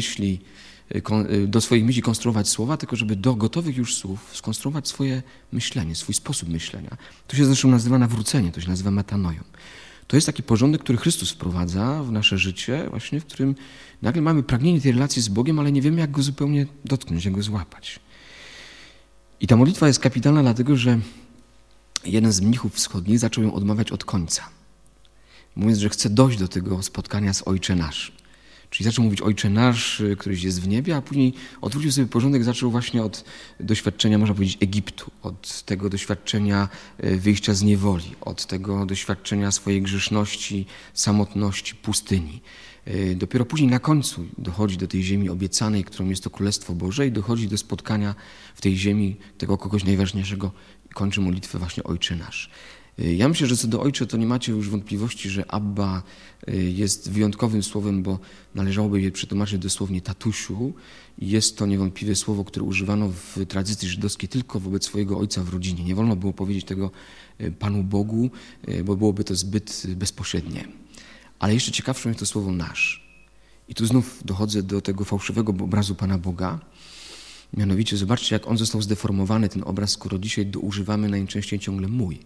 do swoich myśli konstruować słowa, tylko żeby do gotowych już słów skonstruować swoje myślenie, swój sposób myślenia. To się zresztą nazywa nawrócenie, to się nazywa metanoją. To jest taki porządek, który Chrystus wprowadza w nasze życie, właśnie w którym nagle mamy pragnienie tej relacji z Bogiem, ale nie wiemy, jak go zupełnie dotknąć, jak go złapać. I ta modlitwa jest kapitalna, dlatego że jeden z mnichów wschodnich zaczął ją odmawiać od końca, mówiąc, że chce dojść do tego spotkania z Ojcze Nasz. Czyli zaczął mówić Ojcze Nasz, któryś jest w niebie, a później odwrócił sobie porządek, zaczął właśnie od doświadczenia, można powiedzieć, Egiptu, od tego doświadczenia wyjścia z niewoli, od tego doświadczenia swojej grzeszności, samotności, pustyni. Dopiero później na końcu dochodzi do tej ziemi obiecanej, którą jest to Królestwo Boże i dochodzi do spotkania w tej ziemi tego kogoś najważniejszego i kończy modlitwę właśnie Ojcze Nasz. Ja myślę, że co do Ojcze, to nie macie już wątpliwości, że Abba jest wyjątkowym słowem, bo należałoby je przetłumaczyć dosłownie tatusiu. Jest to niewątpliwie słowo, które używano w tradycji żydowskiej tylko wobec swojego ojca w rodzinie. Nie wolno było powiedzieć tego Panu Bogu, bo byłoby to zbyt bezpośrednie. Ale jeszcze ciekawsze jest to słowo nasz. I tu znów dochodzę do tego fałszywego obrazu Pana Boga. Mianowicie zobaczcie, jak on został zdeformowany, ten obraz, skoro dzisiaj używamy najczęściej ciągle mój.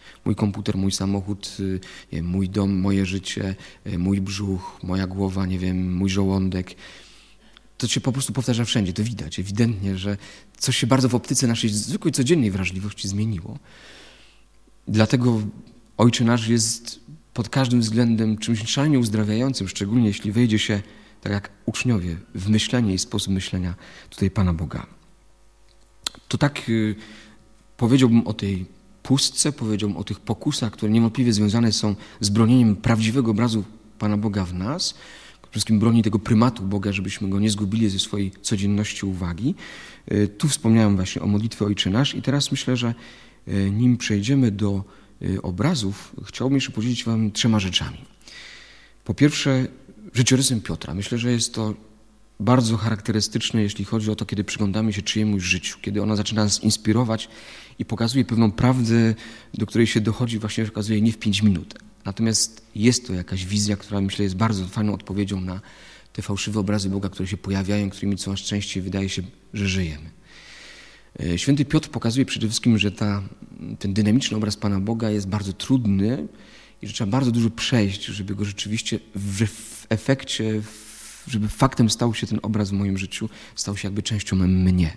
Mój komputer, mój samochód, mój dom, moje życie, mój brzuch, moja głowa, mój żołądek. To się po prostu powtarza wszędzie, to widać ewidentnie, że coś się bardzo w optyce naszej zwykłej, codziennej wrażliwości zmieniło. Dlatego Ojcze Nasz jest pod każdym względem czymś szalenie uzdrawiającym, szczególnie jeśli wejdzie się, tak jak uczniowie, w myślenie i sposób myślenia tutaj Pana Boga. To tak powiedziałbym o tej pustce, powiedziałbym o tych pokusach, które niewątpliwie związane są z bronieniem prawdziwego obrazu Pana Boga w nas, przede wszystkim broni tego prymatu Boga, żebyśmy Go nie zgubili ze swojej codzienności uwagi. Tu wspomniałem właśnie o modlitwie Ojcze Nasz i teraz myślę, że nim przejdziemy do obrazów, chciałbym jeszcze podzielić Wam 3 rzeczami. Po pierwsze, życiorysem Piotra. Myślę, że jest to bardzo charakterystyczne, jeśli chodzi o to, kiedy przyglądamy się czyjemuś życiu, kiedy ona zaczyna nas inspirować i pokazuje pewną prawdę, do której się dochodzi, właśnie okazuje nie w 5 minut. Natomiast jest to jakaś wizja, która myślę jest bardzo fajną odpowiedzią na te fałszywe obrazy Boga, które się pojawiają, którymi coraz częściej wydaje się, że żyjemy. Święty Piotr pokazuje przede wszystkim, że ten dynamiczny obraz Pana Boga jest bardzo trudny i że trzeba bardzo dużo przejść, żeby go rzeczywiście w efekcie, żeby faktem stał się ten obraz w moim życiu, stał się jakby częścią mnie.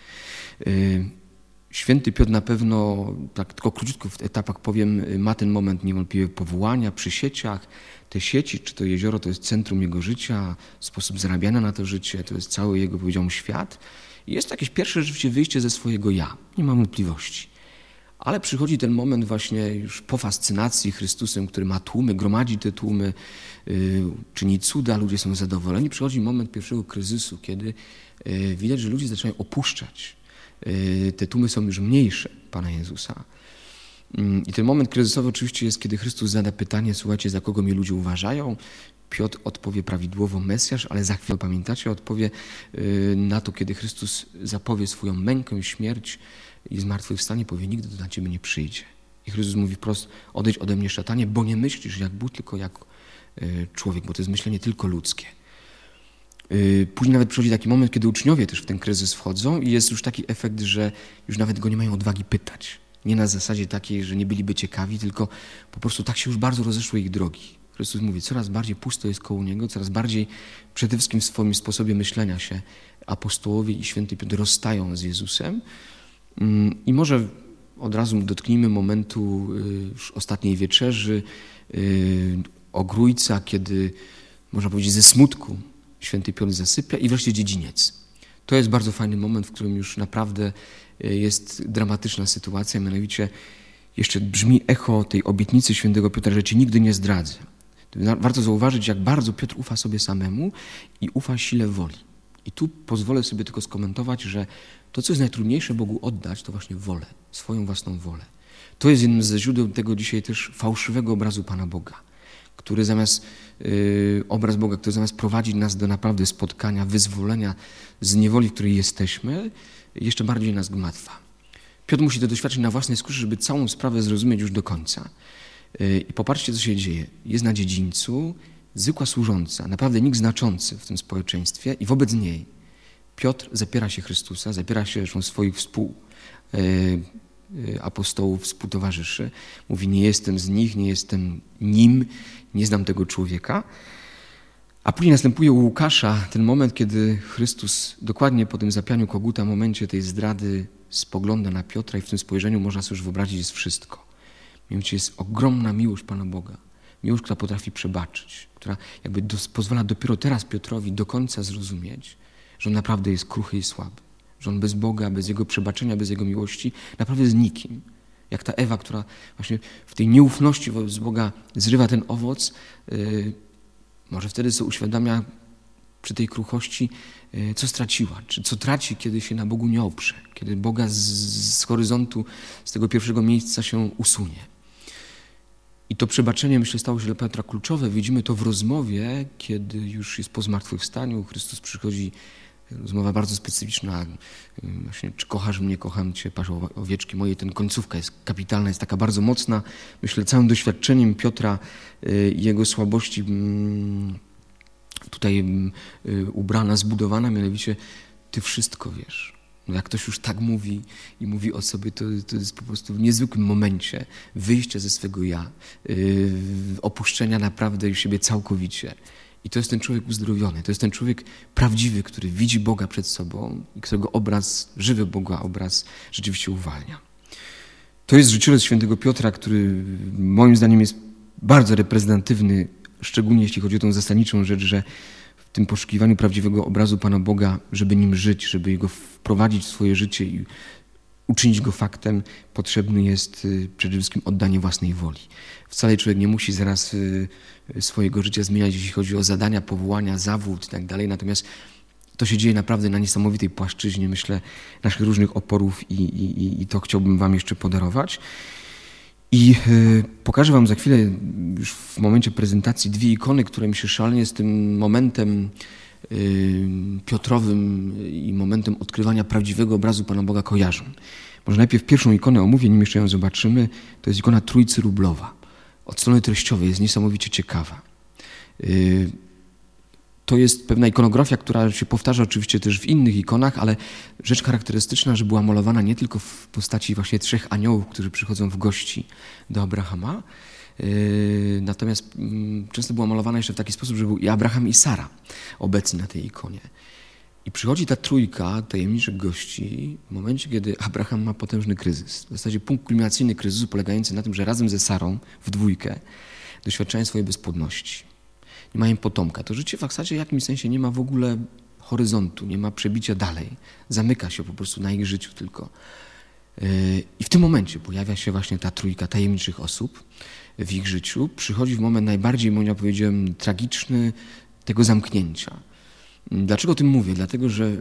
Święty Piotr na pewno, tak tylko króciutko w etapach powiem, ma ten moment niewątpliwie powołania przy sieciach. Te sieci, czy to jezioro, to jest centrum jego życia, sposób zarabiania na to życie, to jest cały jego, powiedziałbym, świat. I jest to jakieś pierwsze rzeczywiście wyjście ze swojego ja, nie mam wątpliwości. Ale przychodzi ten moment właśnie już po fascynacji Chrystusem, który ma tłumy, gromadzi te tłumy, czyni cuda, ludzie są zadowoleni. Przychodzi moment pierwszego kryzysu, kiedy widać, że ludzie zaczynają opuszczać. Te tłumy są już mniejsze Pana Jezusa. I ten moment kryzysowy oczywiście jest, kiedy Chrystus zada pytanie, słuchajcie, za kogo mnie ludzie uważają? Piotr odpowie prawidłowo Mesjasz, ale za chwilę, pamiętacie, odpowie na to, kiedy Chrystus zapowie swoją mękę, śmierć i zmartwychwstanie, powie, nigdy to na ciebie nie przyjdzie. I Chrystus mówi wprost, odejdź ode mnie, szatanie, bo nie myślisz jak Bóg, tylko jak człowiek, bo to jest myślenie tylko ludzkie. Później nawet przychodzi taki moment, kiedy uczniowie też w ten kryzys wchodzą i jest już taki efekt, że już nawet go nie mają odwagi pytać. Nie na zasadzie takiej, że nie byliby ciekawi, tylko po prostu tak się już bardzo rozeszły ich drogi. Chrystus mówi, coraz bardziej pusto jest koło Niego, coraz bardziej przede wszystkim w swoim sposobie myślenia się apostołowie i święty Piotr rozstają z Jezusem. I może od razu dotknijmy momentu już ostatniej wieczerzy, ogrójca, kiedy, można powiedzieć, ze smutku święty Piotr zasypia i wreszcie dziedziniec. To jest bardzo fajny moment, w którym już naprawdę jest dramatyczna sytuacja, mianowicie jeszcze brzmi echo tej obietnicy świętego Piotra, że Cię nigdy nie zdradzę. Warto zauważyć, jak bardzo Piotr ufa sobie samemu i ufa sile woli. I tu pozwolę sobie tylko skomentować, że to, co jest najtrudniejsze Bogu oddać, to właśnie wolę, swoją własną wolę. To jest jednym ze źródeł tego dzisiaj też fałszywego obrazu Pana Boga, który obraz Boga, który zamiast prowadzić nas do naprawdę spotkania, wyzwolenia z niewoli, w której jesteśmy, jeszcze bardziej nas gmatwa. Piotr musi to doświadczyć na własnej skórze, żeby całą sprawę zrozumieć już do końca. I popatrzcie, co się dzieje. Jest na dziedzińcu zwykła służąca, naprawdę nikt znaczący w tym społeczeństwie i wobec niej Piotr zapiera się Chrystusa, zapiera się zresztą swoich apostołów, współtowarzyszy. Mówi, nie jestem z nich, nie jestem nim, nie znam tego człowieka. A później następuje u Łukasza ten moment, kiedy Chrystus dokładnie po tym zapianiu koguta, momencie tej zdrady spogląda na Piotra i w tym spojrzeniu można sobie już wyobrazić jest wszystko. Mianowicie jest ogromna miłość Pana Boga. Miłość, która potrafi przebaczyć, która jakby pozwala dopiero teraz Piotrowi do końca zrozumieć, że on naprawdę jest kruchy i słaby. Że on bez Boga, bez Jego przebaczenia, bez Jego miłości naprawdę jest nikim. Jak ta Ewa, która właśnie w tej nieufności wobec Boga zrywa ten owoc, może wtedy sobie uświadamia przy tej kruchości, co straciła, czy co traci, kiedy się na Bogu nie oprze, kiedy Boga z horyzontu, z tego pierwszego miejsca się usunie. I to przebaczenie, myślę, stało się dla Piotra kluczowe. Widzimy to w rozmowie, kiedy już jest po zmartwychwstaniu. Chrystus przychodzi, rozmowa bardzo specyficzna. Właśnie, czy kochasz mnie, kocham Cię, patrz owieczki moje. Ten końcówka jest kapitalna, jest taka bardzo mocna. Myślę, całym doświadczeniem Piotra i jego słabości tutaj ubrana, zbudowana, mianowicie Ty wszystko wiesz. No jak ktoś już tak mówi i mówi o sobie, to jest po prostu w niezwykłym momencie wyjścia ze swego ja, opuszczenia naprawdę siebie całkowicie. I to jest ten człowiek uzdrowiony, to jest ten człowiek prawdziwy, który widzi Boga przed sobą i którego obraz, żywy Boga obraz rzeczywiście uwalnia. To jest życiorys świętego Piotra, który moim zdaniem jest bardzo reprezentatywny, szczególnie jeśli chodzi o tą zasadniczą rzecz, że w tym poszukiwaniu prawdziwego obrazu Pana Boga, żeby nim żyć, żeby go wprowadzić w swoje życie i uczynić go faktem, potrzebny jest przede wszystkim oddanie własnej woli. Wcale człowiek nie musi zaraz swojego życia zmieniać, jeśli chodzi o zadania, powołania, zawód i tak dalej, natomiast to się dzieje naprawdę na niesamowitej płaszczyźnie, myślę, naszych różnych oporów i to chciałbym wam jeszcze podarować. I pokażę wam za chwilę, już w momencie prezentacji, 2 ikony, które mi się szalenie z tym momentem Piotrowym i momentem odkrywania prawdziwego obrazu Pana Boga kojarzą. Może najpierw pierwszą ikonę omówię, nim jeszcze ją zobaczymy. To jest ikona Trójcy Rublowa. Od strony treściowej jest niesamowicie ciekawa. To jest pewna ikonografia, która się powtarza oczywiście też w innych ikonach, ale rzecz charakterystyczna, że była malowana nie tylko w postaci właśnie 3 aniołów, którzy przychodzą w gości do Abrahama, natomiast często była malowana jeszcze w taki sposób, że był i Abraham, i Sara obecni na tej ikonie. I przychodzi ta trójka tajemniczych gości w momencie, kiedy Abraham ma potężny kryzys. W zasadzie punkt kulminacyjny kryzysu polegający na tym, że razem ze Sarą w dwójkę doświadczają swojej bezpłodności. Nie mają potomka. To życie w zasadzie w jakimś sensie nie ma w ogóle horyzontu, nie ma przebicia dalej. Zamyka się po prostu na ich życiu tylko. I w tym momencie pojawia się właśnie ta trójka tajemniczych osób w ich życiu. Przychodzi w moment najbardziej, jak powiedziałem, tragiczny tego zamknięcia. Dlaczego o tym mówię? Dlatego, że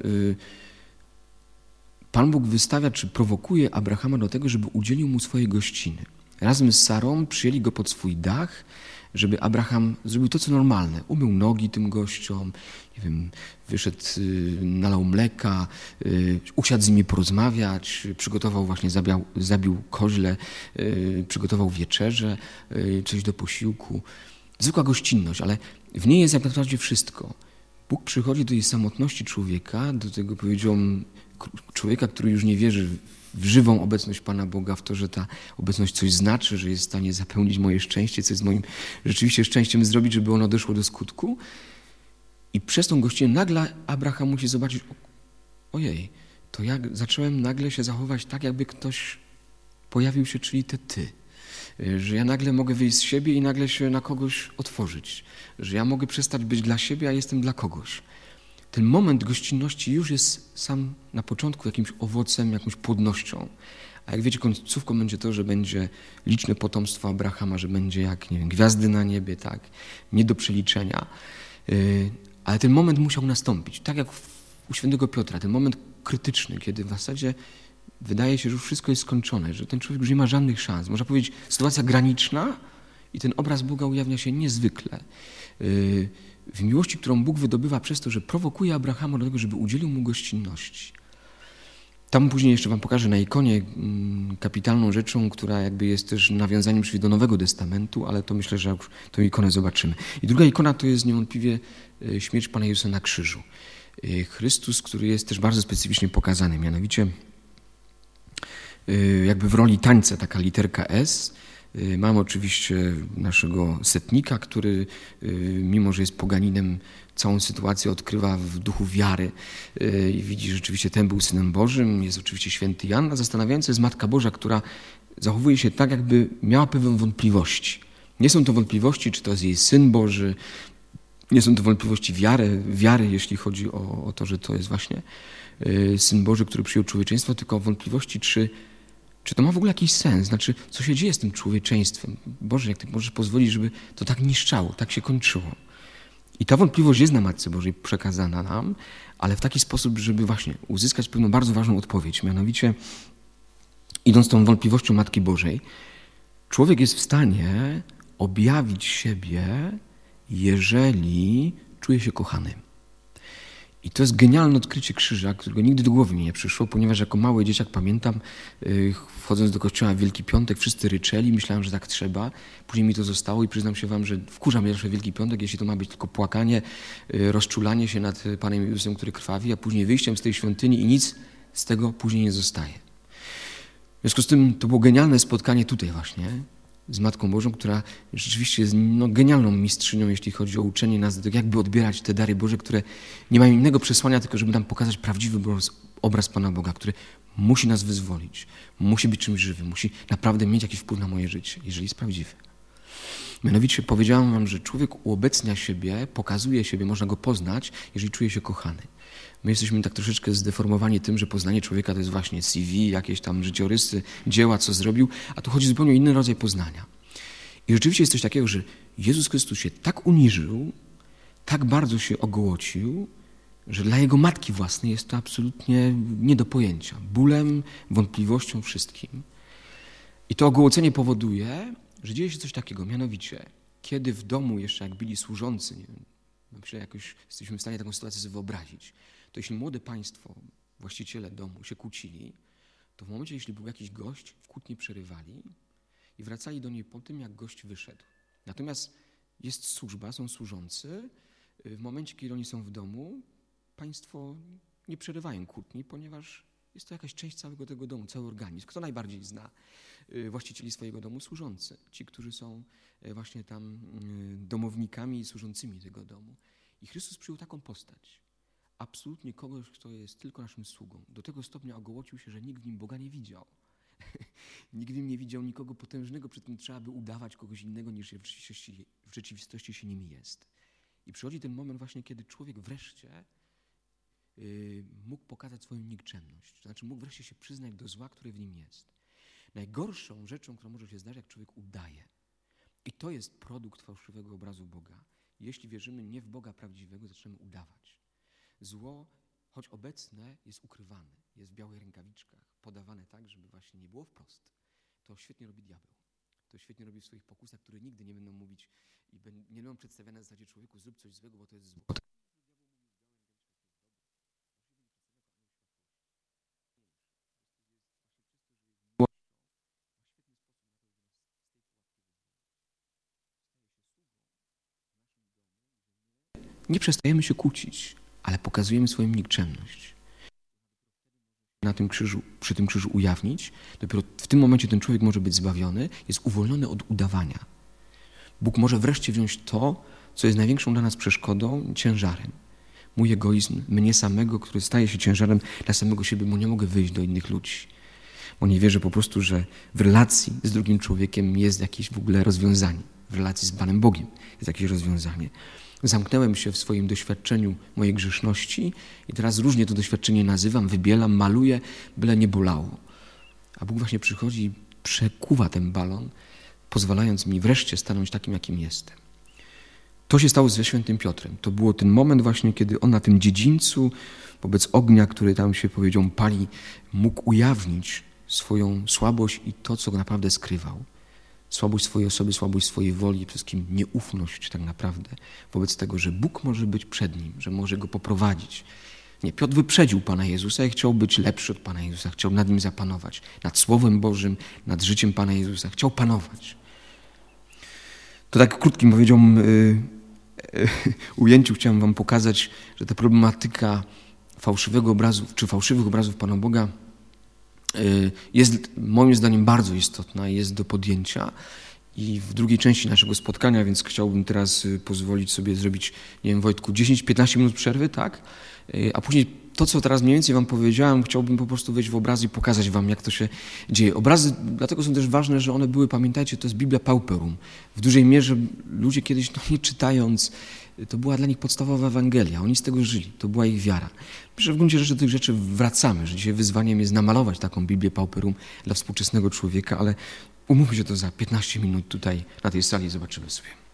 Pan Bóg wystawia, czy prowokuje Abrahama do tego, żeby udzielił mu swojej gościny. Razem z Sarą przyjęli go pod swój dach, żeby Abraham zrobił to, co normalne. Umył nogi tym gościom, nie wiem, wyszedł, nalał mleka, usiadł z nimi porozmawiać, przygotował właśnie, zabił koźle, przygotował wieczerzę, coś do posiłku. Zwykła gościnność, ale w niej jest jak naprawdę wszystko. Bóg przychodzi do tej samotności człowieka, do tego, powiedziałbym, człowieka, który już nie wierzy w żywą obecność Pana Boga, w to, że ta obecność coś znaczy, że jest w stanie zapełnić moje szczęście, co jest moim rzeczywiście szczęściem zrobić, żeby ono doszło do skutku. I przez tą gościnę nagle Abraham musi zobaczyć, ojej, to ja zacząłem nagle się zachować tak, jakby ktoś pojawił się, czyli ty. Że ja nagle mogę wyjść z siebie i nagle się na kogoś otworzyć. Że ja mogę przestać być dla siebie, a jestem dla kogoś. Ten moment gościnności już jest sam na początku jakimś owocem, jakąś płodnością. A jak wiecie, końcówką będzie to, że będzie liczne potomstwo Abrahama, że będzie jak, nie wiem, gwiazdy na niebie, tak, nie do przeliczenia. Ale ten moment musiał nastąpić, tak jak u świętego Piotra, ten moment krytyczny, kiedy w zasadzie wydaje się, że już wszystko jest skończone, że ten człowiek już nie ma żadnych szans. Można powiedzieć, sytuacja graniczna i ten obraz Boga ujawnia się niezwykle. W miłości, którą Bóg wydobywa przez to, że prowokuje Abrahama do tego, żeby udzielił mu gościnności. Tam później jeszcze wam pokażę na ikonie kapitalną rzeczą, która jakby jest też nawiązaniem do Nowego Testamentu, ale to myślę, że już tę ikonę zobaczymy. I druga ikona to jest niewątpliwie śmierć Pana Jezusa na krzyżu. Chrystus, który jest też bardzo specyficznie pokazany, mianowicie jakby w roli tańca, taka literka S. Mamy oczywiście naszego setnika, który mimo, że jest poganinem, całą sytuację odkrywa w duchu wiary i widzi, że rzeczywiście ten był Synem Bożym. Jest oczywiście święty Jan, a zastanawiająca jest Matka Boża, która zachowuje się tak, jakby miała pewne wątpliwości. Nie są to wątpliwości, czy to jest jej Syn Boży, nie są to wątpliwości wiary, jeśli chodzi o to, że to jest właśnie Syn Boży, który przyjął człowieczeństwo, tylko wątpliwości, czy to ma w ogóle jakiś sens? Znaczy, co się dzieje z tym człowieczeństwem? Boże, jak Ty możesz pozwolić, żeby to tak niszczało, tak się kończyło? I ta wątpliwość jest na Matce Bożej przekazana nam, ale w taki sposób, żeby właśnie uzyskać pewną bardzo ważną odpowiedź. Mianowicie, idąc tą wątpliwością Matki Bożej, człowiek jest w stanie objawić siebie, jeżeli czuje się kochany. I to jest genialne odkrycie krzyża, którego nigdy do głowy mi nie przyszło, ponieważ jako mały dzieciak pamiętam, wchodząc do kościoła w Wielki Piątek, wszyscy ryczeli, myślałem, że tak trzeba. Później mi to zostało i przyznam się wam, że wkurza mnie zawsze Wielki Piątek, jeśli to ma być tylko płakanie, rozczulanie się nad Panem Jezusem, który krwawi, a później wyjściem z tej świątyni i nic z tego później nie zostaje. W związku z tym to było genialne spotkanie tutaj właśnie z Matką Bożą, która rzeczywiście jest genialną mistrzynią, jeśli chodzi o uczenie nas do tego, jakby odbierać te dary Boże, które nie mają innego przesłania, tylko żeby nam pokazać prawdziwy obraz Pana Boga, który musi nas wyzwolić, musi być czymś żywym, musi naprawdę mieć jakiś wpływ na moje życie, jeżeli jest prawdziwy. Mianowicie powiedziałem wam, że człowiek uobecnia siebie, pokazuje siebie, można go poznać, jeżeli czuje się kochany. My jesteśmy tak troszeczkę zdeformowani tym, że poznanie człowieka to jest właśnie CV, jakieś tam życiorysy, dzieła, co zrobił, a tu chodzi zupełnie o inny rodzaj poznania. I rzeczywiście jest coś takiego, że Jezus Chrystus się tak uniżył, tak bardzo się ogołocił, że dla Jego Matki własnej jest to absolutnie nie do pojęcia. Bólem, wątpliwością, wszystkim. I to ogołocenie powoduje, że dzieje się coś takiego, mianowicie, kiedy w domu jeszcze jak byli służący, nie wiem, myślę, jakoś jesteśmy w stanie taką sytuację sobie wyobrazić, to jeśli młode państwo, właściciele domu się kłócili, to w momencie, jeśli był jakiś gość, w kłótni przerywali i wracali do niej po tym, jak gość wyszedł. Natomiast jest służba, są służący, w momencie, kiedy oni są w domu, państwo nie przerywają kłótni, ponieważ jest to jakaś część całego tego domu, cały organizm. Kto najbardziej zna właścicieli swojego domu? Służący. Ci, którzy są właśnie tam domownikami i służącymi tego domu. I Chrystus przyjął taką postać. Absolutnie kogoś, kto jest tylko naszym sługą. Do tego stopnia ogołocił się, że nikt w nim Boga nie widział. Nikt w nim nie widział nikogo potężnego, przy tym trzeba by udawać kogoś innego, niż w rzeczywistości się nim jest. I przychodzi ten moment właśnie, kiedy człowiek wreszcie mógł pokazać swoją nikczemność. To znaczy mógł wreszcie się przyznać do zła, które w nim jest. Najgorszą rzeczą, która może się zdarzyć, jak człowiek udaje. I to jest produkt fałszywego obrazu Boga. Jeśli wierzymy nie w Boga prawdziwego, zaczynamy udawać. Zło, choć obecne, jest ukrywane. Jest w białych rękawiczkach, podawane tak, żeby właśnie nie było wprost. To świetnie robi diabeł. To świetnie robi w swoich pokusach, które nigdy nie będą mówić i nie będą przedstawiane na zasadzie człowieku, zrób coś złego, bo to jest zło. Nie przestajemy się kłócić, ale pokazujemy swoją nikczemność. Przy tym krzyżu ujawnić, dopiero w tym momencie ten człowiek może być zbawiony, jest uwolniony od udawania. Bóg może wreszcie wziąć to, co jest największą dla nas przeszkodą, ciężarem. Mój egoizm, mnie samego, który staje się ciężarem dla samego siebie, bo nie mogę wyjść do innych ludzi. Bo nie wierzę po prostu, że w relacji z drugim człowiekiem jest jakieś w ogóle rozwiązanie. W relacji z Panem Bogiem jest jakieś rozwiązanie. Zamknąłem się w swoim doświadczeniu mojej grzeszności i teraz różnie to doświadczenie nazywam, wybielam, maluję, byle nie bolało. A Bóg właśnie przychodzi i przekuwa ten balon, pozwalając mi wreszcie stanąć takim, jakim jestem. To się stało ze świętym Piotrem. To było ten moment właśnie, kiedy on na tym dziedzińcu wobec ognia, który tam się, powiedział, pali, mógł ujawnić swoją słabość i to, co go naprawdę skrywał. Słabość swojej osoby, słabość swojej woli, przede wszystkim nieufność tak naprawdę wobec tego, że Bóg może być przed nim, że może go poprowadzić. Nie, Piotr wyprzedził Pana Jezusa i chciał być lepszy od Pana Jezusa, chciał nad nim zapanować, nad Słowem Bożym, nad życiem Pana Jezusa, chciał panować. To tak w krótkim, powiedziałbym, ujęciu chciałem wam pokazać, że ta problematyka fałszywego obrazu, czy fałszywych obrazów Pana Boga jest moim zdaniem bardzo istotna i jest do podjęcia. I w drugiej części naszego spotkania, więc chciałbym teraz pozwolić sobie zrobić, nie wiem, Wojtku, 10-15 minut przerwy, tak? A później to, co teraz mniej więcej wam powiedziałem, chciałbym po prostu wejść w obrazy i pokazać wam, jak to się dzieje. Obrazy dlatego są też ważne, że one były, pamiętajcie, to jest Biblia Pauperum. W dużej mierze ludzie kiedyś, nie czytając, to była dla nich podstawowa Ewangelia. Oni z tego żyli. To była ich wiara. Myślę, że w gruncie rzeczy do tych rzeczy wracamy, że dzisiaj wyzwaniem jest namalować taką Biblię Pauperum dla współczesnego człowieka, ale umówmy się to za 15 minut tutaj na tej sali, zobaczymy sobie.